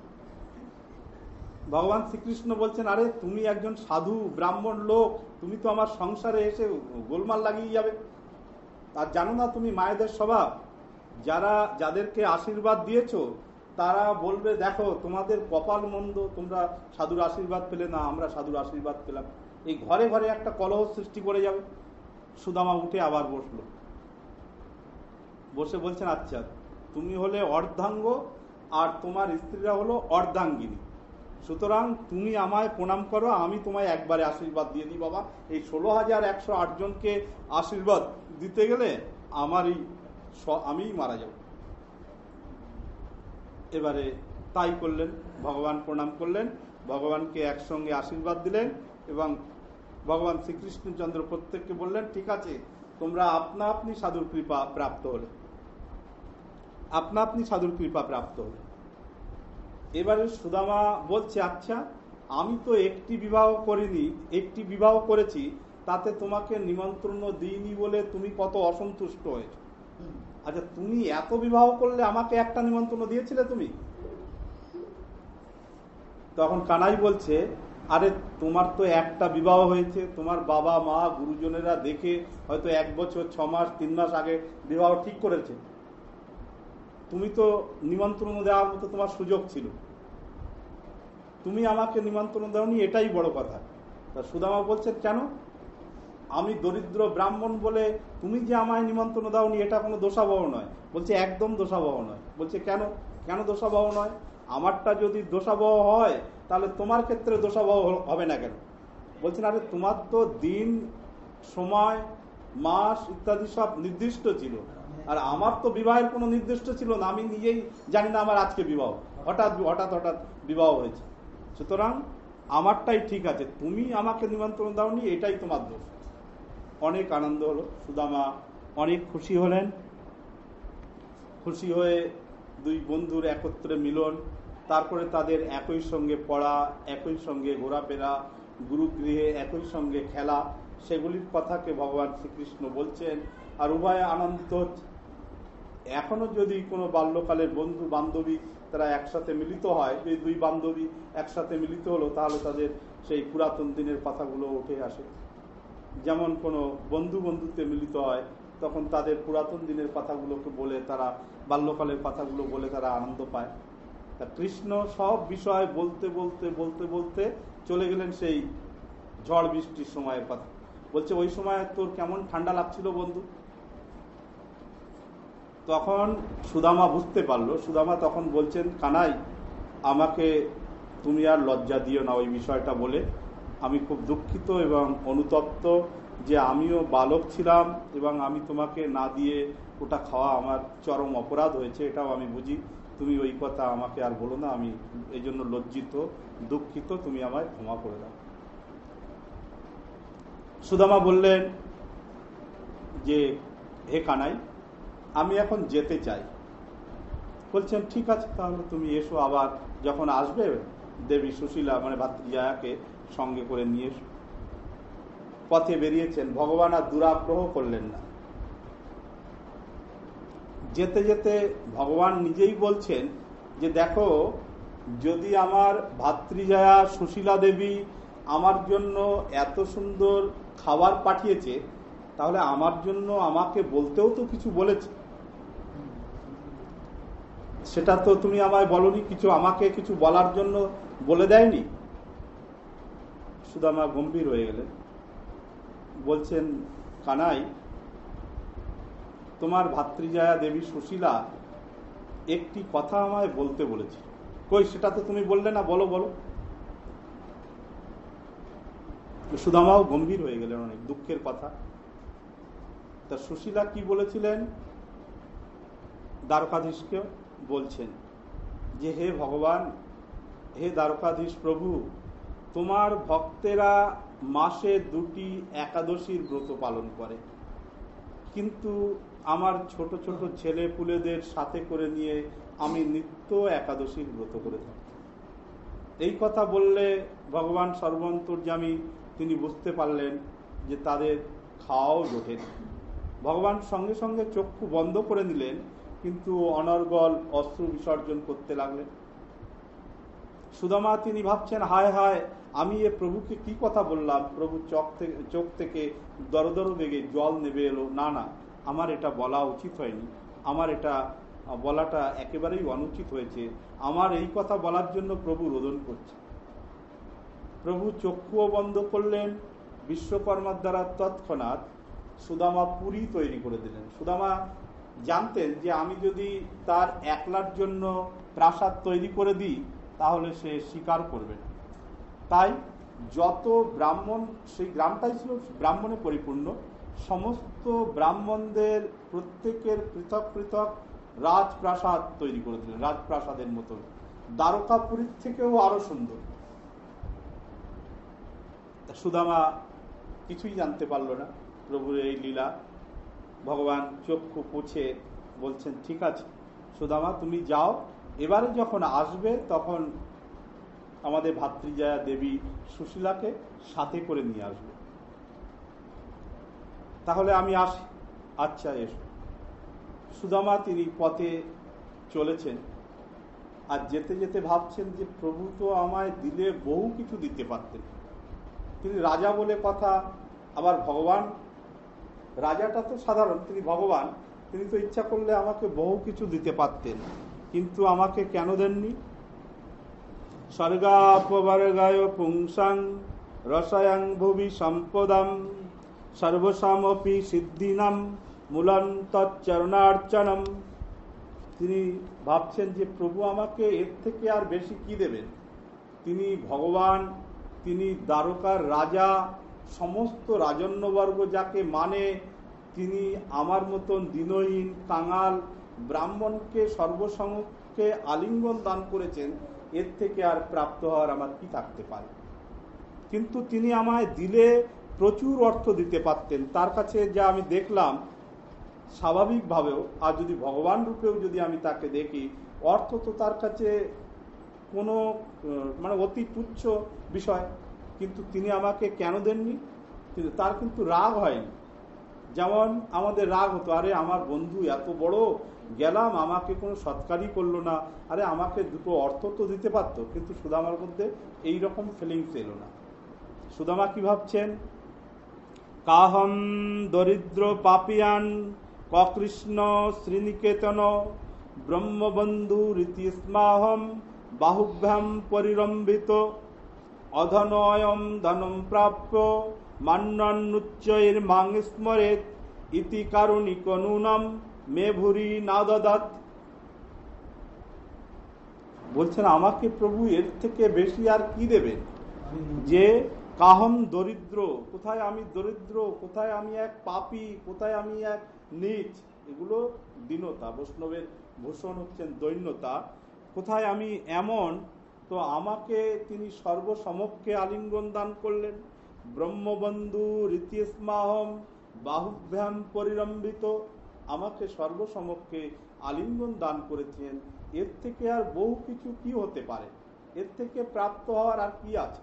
ভগবান শ্রীকৃষ্ণ বলছেন, আরে তুমি একজন সাধু ব্রাহ্মণ লোক, তুমি তো আমার সংসারে এসে গোলমাল লাগিয়ে যাবে। আর জানো না তুমি মায়েদের স্বভাব, যারা যাদেরকে আশীর্বাদ দিয়েছো তারা বলবে দেখো তোমাদের কপাল মন্দ, তোমরা সাধুর আশীর্বাদ পেলে না, আমরা সাধুর আশীর্বাদ পেলাম। এই ঘরে ঘরে একটা কলহ সৃষ্টি করে যাবে। সুদামা উঠে আবার বসলো, বসে বলছেন আচ্ছা তুমি হলে অর্ধাঙ্গ আর তোমার স্ত্রীরা হলো অর্ধাঙ্গিনী, সুতরাং তুমি আমায় প্রণাম করো, আমি তোমায় একবারে আশীর্বাদ দিয়ে দিই। বাবা এই ষোলো হাজার একশো আট জনকে আশীর্বাদ দিতে গেলে আমারই আমিই মারা যাব। এবারে তাই করলেন, ভগবান প্রণাম করলেন, ভগবানকে একসঙ্গে আশীর্বাদ দিলেন এবং ভগবান শ্রীকৃষ্ণচন্দ্র প্রত্যেককে বললেন ঠিক আছে তোমরা আপনা আপনি সাধুর কৃপা প্রাপ্ত হলে, আপনা আপনি সাধুর কৃপা প্রাপ্ত হলে। এবারে সুদামা বলছে আচ্ছা আমি তো একটি বিবাহ করিনি, একটি বিবাহ করেছি, তাতে তোমাকে নিমন্ত্রণ দিইনি বলে তুমি কত অসন্তুষ্ট হয়েছো। আচ্ছা তুমি এত বিবাহ করলে আমাকে একটা নিমন্ত্রণ দিয়েছিলে তুমি? তখন কানাই বলছে আরে তোমার তো একটা বিবাহ হয়েছে, তোমার বাবা মা গুরুজনেরা দেখে হয়তো এক বছর ছ মাস তিন মাস আগে বিবাহ ঠিক করেছে, তুমি তো নিমন্ত্রণ দেওয়ার মতো তোমার সুযোগ ছিল, তুমি আমাকে নিমন্ত্রণ দাওনি, এটাই বড় কথা। তা সুদামা বলছে কেন? আমি দরিদ্র ব্রাহ্মণ বলে তুমি যে আমায় নিমন্ত্রণ দাওনি এটা কোনো দোষাবহ নয়। বলছে একদম দোষাবহ নয়। বলছে কেন? কেন দোষাবহ নয়? আমারটা যদি দোষাবহ হয় তাহলে তোমার ক্ষেত্রে দোষাবহ হবে না কেন? বলছেন আরে তোমার তো দিন সময় মাস ইত্যাদি সব নির্দিষ্ট ছিল, আর আমার তো বিবাহের কোনো নির্দিষ্ট ছিল না। আমি নিজেই জানি না আমার আজকে বিবাহ, হঠাৎ হঠাৎ হঠাৎ বিবাহ হয়েছে, সুতরাং আমারটাই ঠিক আছে, তুমি আমাকে নিমন্ত্রণ দাওনি এটাই তোমার দোষ। অনেক আনন্দ হলো, সুদামা অনেক খুশি হলেন। খুশি হয়ে দুই বন্ধুর একত্রে মিলন, তারপরে তাদের একই সঙ্গে পড়া, একই সঙ্গে ঘোরাফেরা, গুরুগৃহে একই সঙ্গে খেলা, সেগুলির কথাকে ভগবান শ্রীকৃষ্ণ বলছেন আর উভয়ে আনন্দিত হচ্ছে। এখনো যদি কোনো বাল্যকালের বন্ধু বান্ধবী তারা একসাথে মিলিত হয়, এই দুই বান্ধবী একসাথে মিলিত হলো, তাহলে তাদের সেই পুরাতন দিনের কথাগুলো উঠে আসে। যেমন কোনো বন্ধু বন্ধুত্বে মিলিত হয় তখন তাদের পুরাতন দিনের কথাগুলোকে বলে, তারা বাল্যকালের কথাগুলো বলে তারা আনন্দ পায়। তা কৃষ্ণ সব বিষয় বলতে বলতে বলতে বলতে চলে গেলেন সেই ঝড় বৃষ্টির সময়ের কথা। বলছে ওই সময় তোর কেমন ঠান্ডা লাগছিল বন্ধু? তখন সুদামা বুঝতে পারলো। সুদামা তখন বলছেন কানাই আমাকে তুমি আর লজ্জা দিও না ওই বিষয়টা বলে, আমি খুব দুঃখিত এবং অনুতপ্ত যে আমিও বালক ছিলাম এবং আমি তোমাকে না দিয়ে ওটা খাওয়া আমার চরম অপরাধ হয়েছে, এটাও আমি বুঝি। তুমি ওই কথা আমাকে আর বলো না, আমি এই জন্য লজ্জিত দুঃখিত, তুমি আমায় ক্ষমা করে দাও। সুদামা বললেন যে হে কানাই আমি এখন যেতে চাই। বলছেন ঠিক আছে তাহলে তুমি এসো, আবার যখন আসবে দেবী সুশীলা মানে ভাতৃজায়াকে সঙ্গে করে নিয়ে এসো। পথে বেরিয়েছেন, ভগবান আর দুরাগ্রহ করলেন না। যেতে যেতে ভগবান নিজেই বলছেন যে দেখো, যদি আমার ভাতৃজয়া সুশীলা দেবী আমার জন্য এত সুন্দর খাবার পাঠিয়েছে, তাহলে আমার জন্য আমাকে বলতেও তো কিছু বলেছে। সেটা তো তুমি আমায় বলনি, কিছু আমাকে কিছু বলার জন্য বলে দেয়নি। সুদামা গম্ভীর হয়ে গেলেন, বলছেন কানাই, তোমার ভাতৃজয়া দেবী সুশীলা একটি কথা আমায় বলতে বলেছে। কই, সেটা তো তুমি বললে না, বলো বলো। সুদামাও গম্ভীর হয়ে গেলেন, অনেক দুঃখের কথা। তা সুশীলা কি বলেছিলেন? দ্বারকাধীশকে বলছেন যে হে ভগবান, হে দ্বারকাধীশ প্রভু, তোমার ভক্তেরা মাসে দুটি একাদশীর ব্রত পালন করে, কিন্তু আমার ছোট ছোট ছেলে পুলেদের সাথে করে নিয়ে আমি নিত্য একাদশীর ব্রত করে থাকি। এই কথা বললে ভগবান সর্বান্তর্যামী তিনি বুঝতে পারলেন যে তাদের খাওয়াও জোটে না। ভগবান সঙ্গে সঙ্গে চক্ষু বন্ধ করে নিলেন, কিন্তু অনর্গল অশ্রু বিসর্জন করতে লাগলেন। সুদামা তিনি ভাবছেন, হায় হায়, আমি এ প্রভুকে কি কথা বললাম। প্রভু চোখ থেকে চোখ থেকে দরদর বেগে জল নেমে এলো। না না, আমার এটা বলা উচিত হয়নি, আমার এটা বলাটা একেবারেই অনুচিত হয়েছে, আমার এই কথা বলার জন্য প্রভু রোদন করছে। প্রভু চক্ষুও বন্ধ করলেন। বিশ্বকর্মার দ্বারা তৎক্ষণাৎ সুদামা পুরী তৈরি করে দিলেন। সুদামা জানতেন যে আমি যদি তার একলার জন্য প্রাসাদ তৈরি করে দিই তাহলে সে স্বীকার করবে না। তাই যত ব্রাহ্মণ, সেই গ্রামটাই ছিল ব্রাহ্মণে পরিপূর্ণ, সমস্ত ব্রাহ্মণদের প্রত্যেকের পৃথক পৃথক রাজপ্রাসাদ তৈরি করে দিলেন, রাজপ্রাসাদের মতো, দ্বারকাপুরীর থেকেও আরো সুন্দর। সুদামা কিছুই জানতে পারল না প্রভুর এই লীলা। ভগবান চক্ষু পুছে বলছেন, ঠিক আছে সুদামা, তুমি যাও, এবারে যখন আসবে তখন আমাদের ভাতৃজয়া দেবী সুশীলাকে সাথে করে নিয়ে আসবে, তাহলে আমি আসি। আচ্ছা এসো। সুদামা তিনি পথে চলেছেন, আর যেতে যেতে ভাবছেন যে প্রভু তো আমায় দিলে বহু কিছু দিতে পারতেন। তিনি রাজা বলে কথা, আবার ভগবান, রাজাটা তো সাধারণ, তিনি ভগবান, তিনি তো ইচ্ছা করলে আমাকে বহু কিছু দিতে পারতেন, কিন্তু আমাকে কেন দেননি? স্বর্গাপবর্গায় পুংসাং রসায়ং ভুবি সম্পদাম সর্বসামপি সিদ্ধিনাম মূলং তচ্চরণার্চনম। তিনি ভাবছেন যে প্রভু আমাকে এর থেকে আর বেশি কি দেবেন? তিনি ভগবান, তিনি দ্বারকার রাজা, সমস্ত রাজন্যবর্গ যাকে মানে, তিনি আমার মতন দীনহীন কাঙাল ব্রাহ্মণকে সর্বসমক্ষে আলিঙ্গন দান করেছেন, এর থেকে আর প্রাপ্ত হওয়ার আমার কি থাকতে পারে? কিন্তু তিনি আমায় দিলে প্রচুর অর্থ দিতে পারতেন। তার কাছে যা আমি দেখলাম, স্বাভাবিকভাবেও, আর যদি ভগবান রূপেও যদি আমি তাকে দেখি, অর্থ তো তার কাছে কোনো মানে অতি তুচ্ছ বিষয়, কিন্তু তিনি আমাকে কেন দেননি? কিন্তু তার কিন্তু রাগ হয়নি, যেমন আমাদের রাগ হতো, আরে আমার বন্ধু এত বড়, গেলাম আমাকে কোনো সৎকারই করলো না, আরে আমাকে দুটো অর্থ তো দিতে পারতো। কিন্তু সুদামার মধ্যে এই রকম ফিলিংস এলো না। সুদামা কি ভাবছেন? কাহম দরিদ্র পাপিয়ান কৃষ্ণ শ্রীনিকেতন ব্রহ্মবন্ধু রীতিস্মাহম বাহুভ্যাম পরিরম্বিত অধনয়ম ধনম প্রাপ্য মান্যান্নুচ্চৈর মাং স্মরেত ইতি কারুণিক নূনম মে ভুরি না দদাত। বলছেন আমাকে প্রভু এর থেকে বেশি আর কি দেবেন? যে কাহম দরিদ্র, কোথায় আমি দরিদ্র, কোথায় আমি এক পাপী, কোথায় আমি এক নীচ। এগুলো দীনতা, বৈষ্ণবের ভূষণ হচ্ছেন দৈন্যতা। কোথায় আমি এমন, তো আমাকে তিনি সর্বসমক্ষে আলিঙ্গন দান করলেন। ব্রহ্মবন্ধু রীতিস্মাহম বাহুভ্যাম পরিরম্বিত, আমাকে সর্বসমক্ষে আলিঙ্গন দান করেছেন। এর থেকে আর বহু কিছু কি হতে পারে? এর থেকে প্রাপ্ত হওয়ার আর কি আছে?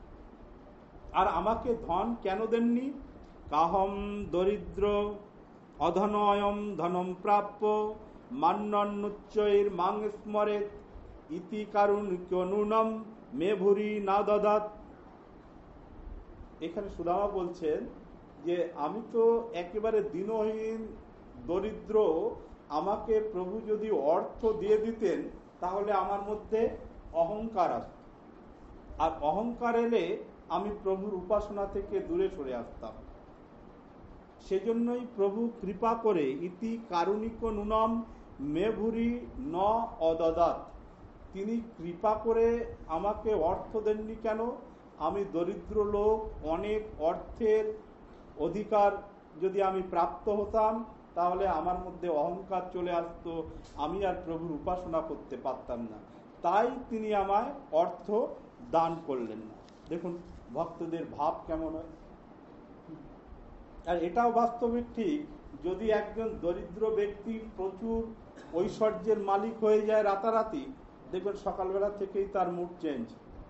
আর আমাকে ধন কেন দেননি? কাহম দরিদ্র অধনয়ম ধনম প্রাপ্য মান্যন্নুচ্চৈর মাং স্মরেত ইতি কারুণ্য নূনম মে ভুরি না দদাত। এখানে সুদামা বলছেন যে আমি তো একেবারে দিনহীন দরিদ্র, আমাকে প্রভু যদি অর্থ দিয়ে দিতেন তাহলে আমার মধ্যে অহংকার আসত, আর অহংকার এলে আমি প্রভুর উপাসনা থেকে দূরে সরে আসতাম। সেজন্যই প্রভু কৃপা করে ইতি কারুণিক নুনম মেভুরি ন অদদাত, তিনি কৃপা করে আমাকে অর্থ দেননি কেন? আমি দরিদ্র লোক, অনেক অর্থের অধিকার যদি আমি প্রাপ্ত হতাম তাহলে আমার মধ্যে অহংকার চলে আসতো, আমি আর প্রভুর উপাসনা করতে পারতাম না, তাই তিনি আমায় অর্থ দান করলেন না। দেখুন ভক্তদের ভাব কেমন হয়। আর এটাও বাস্তবিক ঠিক, যদি একজন দরিদ্র ব্যক্তি প্রচুর ঐশ্বর্যের মালিক হয়ে যায় রাতারাতি, দেখবেন সকালবেলা থেকেই তার মুড চেঞ্জ,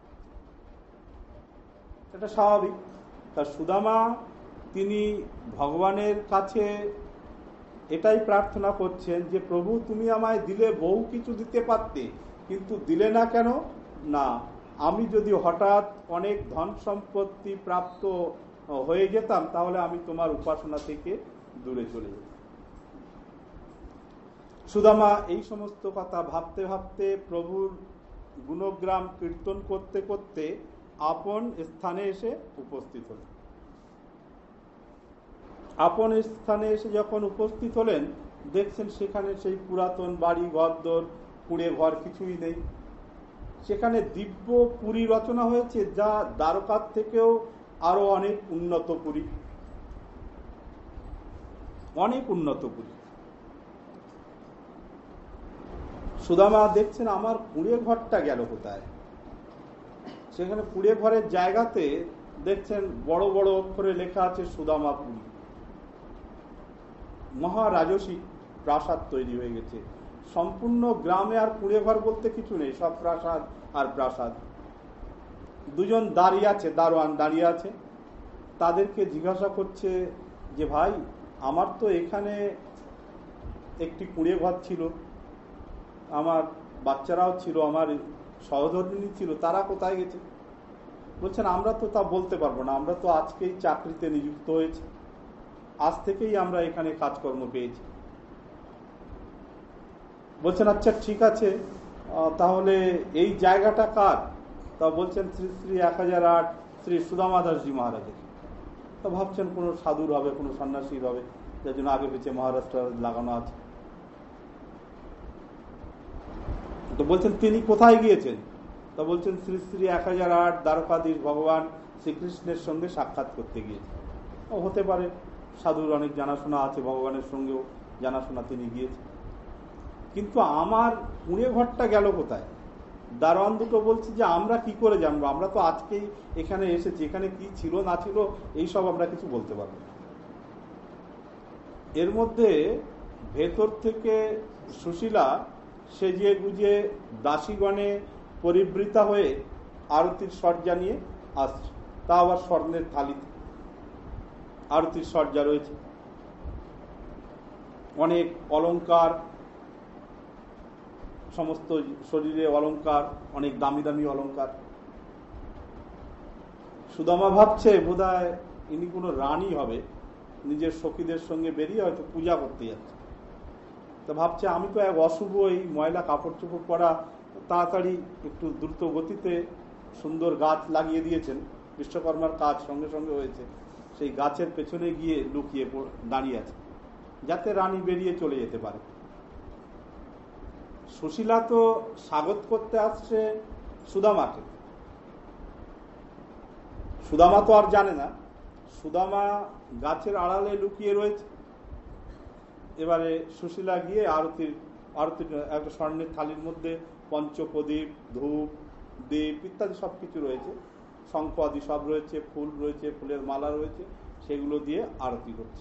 এটা স্বাভাবিক। তার সুদামা তিনি ভগবানের কাছে এটাই প্রার্থনা করছেন যে প্রভু তুমি আমায় দিলে বহু কিছু দিতে পারতে, কিন্তু দিলে না কেন? না, আমি যদি হঠাৎ অনেক ধন সম্পত্তি প্রাপ্ত হয়ে যেতাম তাহলে আমি তোমার উপাসনা থেকে দূরে চলে যেতাম। সুদামা এই সমস্ত কথা ভাবতে ভাবতে প্রভুর গুণগ্রাম কীর্তন করতে করতে আপন স্থানে এসে উপস্থিত হলেন। আপন স্থানে এসে যখন উপস্থিত হলেন দেখছেন সেখানে সেই পুরাতন বাড়ি ঘরদোর, কুঁড়ে ঘর কিছুই নেই। সেখানে দিব্য পুরী রচনা হয়েছে, যা দ্বারকার থেকেও আরো অনেক উন্নত পুরী, অনেক উন্নত পুরী। সুদামা দেখছেন আমার কুঁড়ে ঘরটা গেল কোথায়? সেখানে কুঁড়ে ঘরের জায়গাতে দেখছেন বড় বড় অক্ষরে লেখা আছে সুদামাপুরী। মহারাজসিক প্রাসাদ তৈরি হয়ে গেছে, সম্পূর্ণ গ্রামে আর কুঁড়ে ঘর বলতে কিছু নেই, সব প্রাসাদ আর প্রাসাদ। দুজন দাঁড়িয়ে আছে, দারোয়ান দাঁড়িয়ে আছে, তাদেরকে জিজ্ঞাসা করছে যে ভাই আমার তো এখানে একটি কুঁড়ে ঘর ছিল, আমার বাচ্চারাও ছিল, আমার সহধর্মিনী ছিল, তারা কোথায় গেছে? বলছেন আমরা তো তা বলতে পারবো না, আমরা তো আজকেই চাকরিতে নিযুক্ত হয়েছি, আজ থেকেই আমরা এখানে কাজকর্ম পেয়েছি। বলছেন আচ্ছা ঠিক আছে, তাহলে এই জায়গাটা কার? তা বলছেন শ্রী শ্রী এক হাজার আট শ্রী সুদামা দাসজি মহারাজের। তা ভাবছেন কোনো সাধুর হবে, কোনো সন্ন্যাসীর হবে, যার জন্য আগে পিছিয়ে মহারাষ্ট্র লাগানো আছে। তো বলছেন তিনি কোথায় গিয়েছেন? তা বলছেন শ্রী শ্রী এক হাজার আট দ্বারকাধীশ ভগবান শ্রীকৃষ্ণের সঙ্গে সাক্ষাৎ করতে গিয়েছেন। হতে পারে সাধুর অনেক জানাশোনা আছে, ভগবানের সঙ্গেও জানাশোনা তিনি গিয়েছেন, কিন্তু আমার কুঁড়ে ঘরটা গেল কোথায়? দারোয়ান দুটো বলছে যে আমরা কি করে জানবো, আমরা তো আজকেই এখানে এসেছি, এখানে কি ছিল না ছিল এইসব আমরা কিছু বলতে পারবো না। এর মধ্যে ভেতর থেকে সুশীলা সেজে গুজে দাসীগণে পরিবৃতা হয়ে আরতির সজ্জা নিয়ে আসছে, তা আবার স্বর্ণের থালিতে আরতির সজ্জা রয়েছে, অনেক অলংকার, সমস্ত শরীরে অলংকার, অনেক দামি দামি অলংকার। সুদামা ভাবছে বোধহয় ইনি কোনো রানী হবে, নিজের সখীদের সঙ্গে বেরিয়ে হয়তো পূজা করতে যাচ্ছে। তো ভাবছে আমি তো এক অশুভ, এই ময়লা কাপড় চোপড় পরা, তাড়াতাড়ি একটু দ্রুত গতিতে সুন্দর গাছ লাগিয়ে দিয়েছেন, বিশ্বকর্মার কাজ সঙ্গে সঙ্গে হয়েছে, সেই গাছের পেছনে গিয়ে লুকিয়ে দাঁড়িয়ে আছে যাতে রানী বেরিয়ে চলে যেতে পারে। সুশীলা তো স্বাগত করতে আসছে সুদামাকে, সুদামা তো আর জানে না, সুদামা গাছের আড়ালে লুকিয়ে রয়েছে। এবারে সুশীলা গিয়ে আরতির আরতির একটা স্বর্ণের থালির মধ্যে পঞ্চপ্রদীপ, ধূপ, দীপ ইত্যাদি সবকিছু রয়েছে, শঙ্খ আদি সব রয়েছে, ফুল রয়েছে, ফুলের মালা রয়েছে, সেগুলো দিয়ে আরতি করছে।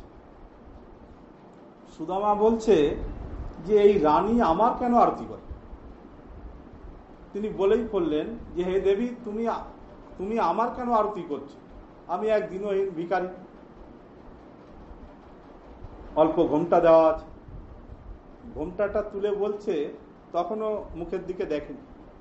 সুদামা বলছে যে এই রানী আমার কেন আরতি করে? তিনি বলেই করলেন যে হে দেবী, তুমি তুমি আমার কেন আরতি করছো? আমি এক দিনহীন ভিখারি। অল্প ঘোমটা দেওয়া আছে। ঘোমটাটা তুলে বলছে, তখনও মুখের দিকে দেখেনি,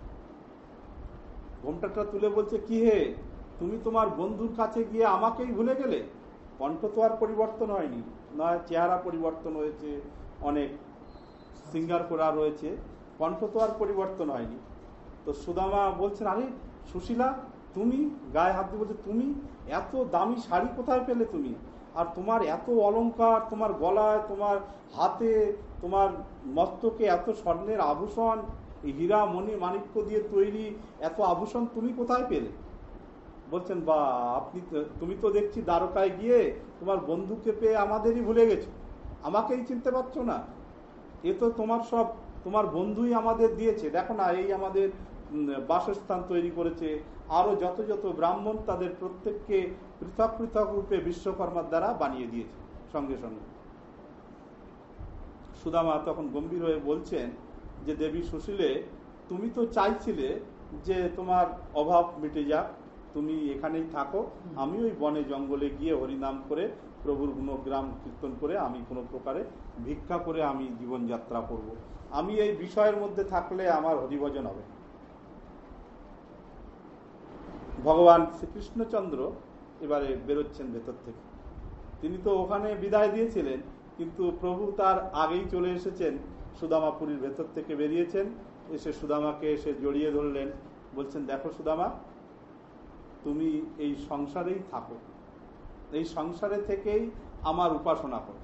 ঘোমটাটা তুলে বলছে, কি হে, তুমি তোমার বন্ধুর কাছে গিয়ে আমাকেই ভুলে গেলে? কণ্ঠ তো আর পরিবর্তন হয়নি, নয় চেহারা পরিবর্তন হয়েছে, অনেক সিঙ্গার করা রয়েছে, কণ্ঠ তো আর পরিবর্তন হয়নি। তো সুদামা বলছেন, আরে সুশীলা, তুমি, গায়ে হাত দিয়ে বলছে, তুমি এত দামি শাড়ি কোথায় পেলে তুমি? আর তোমার এত অলংকার, তোমার গলায়, তোমার হাতে, তোমার মস্তকে এত স্বর্ণের আভূষণ, হীরা মণি মাণিক্য দিয়ে তৈরি এত আভূষণ তুমি কোথায় পেলে? বলছেন, বা আপনি, তুমি তো দেখছি দ্বারকায় গিয়ে তোমার বন্ধুকে পেয়ে আমাদেরই ভুলে গেছো, আমাকেই চিনতে পারছো না। এ তো তোমার সব, তোমার বন্ধুই আমাদের দিয়েছে, দেখো না, এই আমাদের বাসস্থান তৈরি করেছে, আরো যত যত ব্রাহ্মণ, তাদের প্রত্যেককে পৃথক পৃথক রূপে বিশ্বকর্মার দ্বারা বানিয়ে দিয়েছে সঙ্গে সঙ্গে। সুদামা তখন গম্ভীর হয়ে বলছেন যে, দেবী সুশীলে, তুমি তো চাইছিলে যে তোমার অভাব মিটে যাক, তুমি এখানেই থাকো, আমি ওই বনে জঙ্গলে গিয়ে হরিনাম করে প্রভুর গুণগ্রাম কীর্তন করে আমি কোনো প্রকারে ভিক্ষা করে আমি জীবনযাত্রা করব, আমি এই বিষয়ের মধ্যে থাকলে আমার হরিভজন হবে। ভগবান শ্রীকৃষ্ণচন্দ্র এবারে বেরোচ্ছেন ভেতর থেকে। তিনি তো ওখানে বিদায় দিয়েছিলেন, কিন্তু প্রভু তার আগেই চলে এসেছেন, সুদামাপুরীর ভেতর থেকে বেরিয়েছেন, এসে সুদামাকে এসে জড়িয়ে ধরলেন, বলছেন, দেখো সুদামা, তুমি এই সংসারেই থাকো, এই সংসারে থেকেই আমার উপাসনা করো।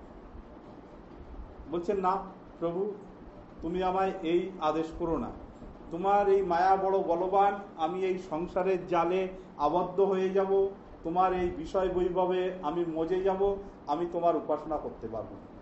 বলছেন, না প্রভু, তুমি আমায় এই আদেশ করো না, তোমার এই মায়া বড় বলবান, আমি এই সংসারের জালে আবদ্ধ হয়ে যাব, তোমার এই বিষয় বৈভবে আমি মজে যাব, আমি তোমার উপাসনা করতে পারবো না।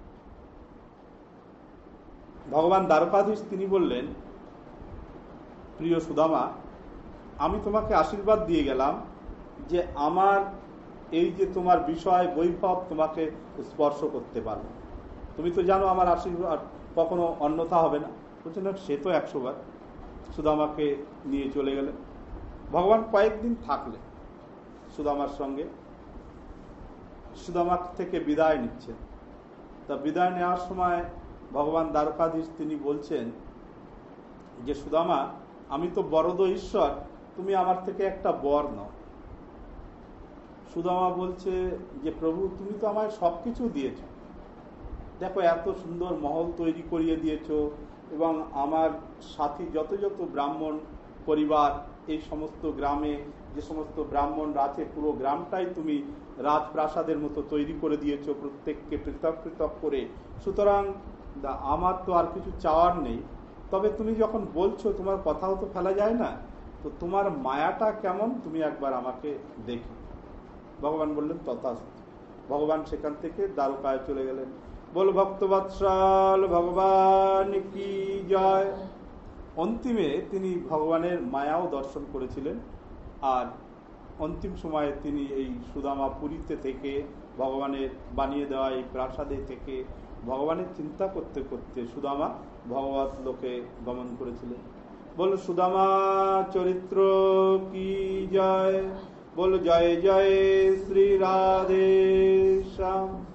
ভগবান দ্বারকাধীশ তিনি বললেন, প্রিয় সুদামা, আমি তোমাকে আশীর্বাদ দিয়ে গেলাম যে আমার এই যে তোমার বিষয় বৈভব তোমাকে স্পর্শ করতে পারবে, তুমি তো জানো আমার আশীর্বাদ কখনো অন্যথা হবে না। বলছেন, সে তো একশো বার। সুদামাকে নিয়ে চলে গেলেন। ভগবান কয়েকদিন থাকলেন সুদামার সঙ্গে, সুদামা থেকে বিদায় নিচ্ছেন। তা বিদায় নেওয়ার সময় ভগবান দ্বারকাধীশ তিনি বলছেন যে, সুদামা, আমি তো বরদ ঈশ্বর, তুমি আমার থেকে একটা বর নাও। সুদামা বলছে যে, প্রভু, তুমি তো আমায় সবকিছু দিয়েছ, দেখো এত সুন্দর মহল তৈরি করিয়ে দিয়েছ, এবং আমার সাথী যত যত ব্রাহ্মণ পরিবার, এই সমস্ত গ্রামে যে সমস্ত ব্রাহ্মণ আছে, পুরো গ্রামটাই তুমি রাজপ্রাসাদের মতো তৈরি করে দিয়েছ, প্রত্যেককে পৃথক পৃথক করে। সুতরাং আমার তো আর কিছু চাওয়ার নেই। তবে তুমি যখন বলছো, তোমার কথাও তো ফেলা যায় না, তো তোমার মায়াটা কেমন তুমি একবার আমাকে দেখি। ভগবান বললেন, তথাস্তু। ভগবান সেখান থেকে দ্বারকায় চলে গেলেন। বল ভক্তবৎসল ভগবান কি জয়। অন্তিমে তিনি ভগবানের মায়াও দর্শন করেছিলেন, আর অন্তিম সময়ে তিনি এই সুদামা পুরীতে থেকে, ভগবানের বানিয়ে দেওয়া এই প্রাসাদে থেকে ভগবানের চিন্তা করতে করতে সুদামা ভগবত লোকে গমন করেছিলেন। বল সুদামা চরিত্র কি জয়। বল জয় জয় শ্রী রাধে শ্যাম।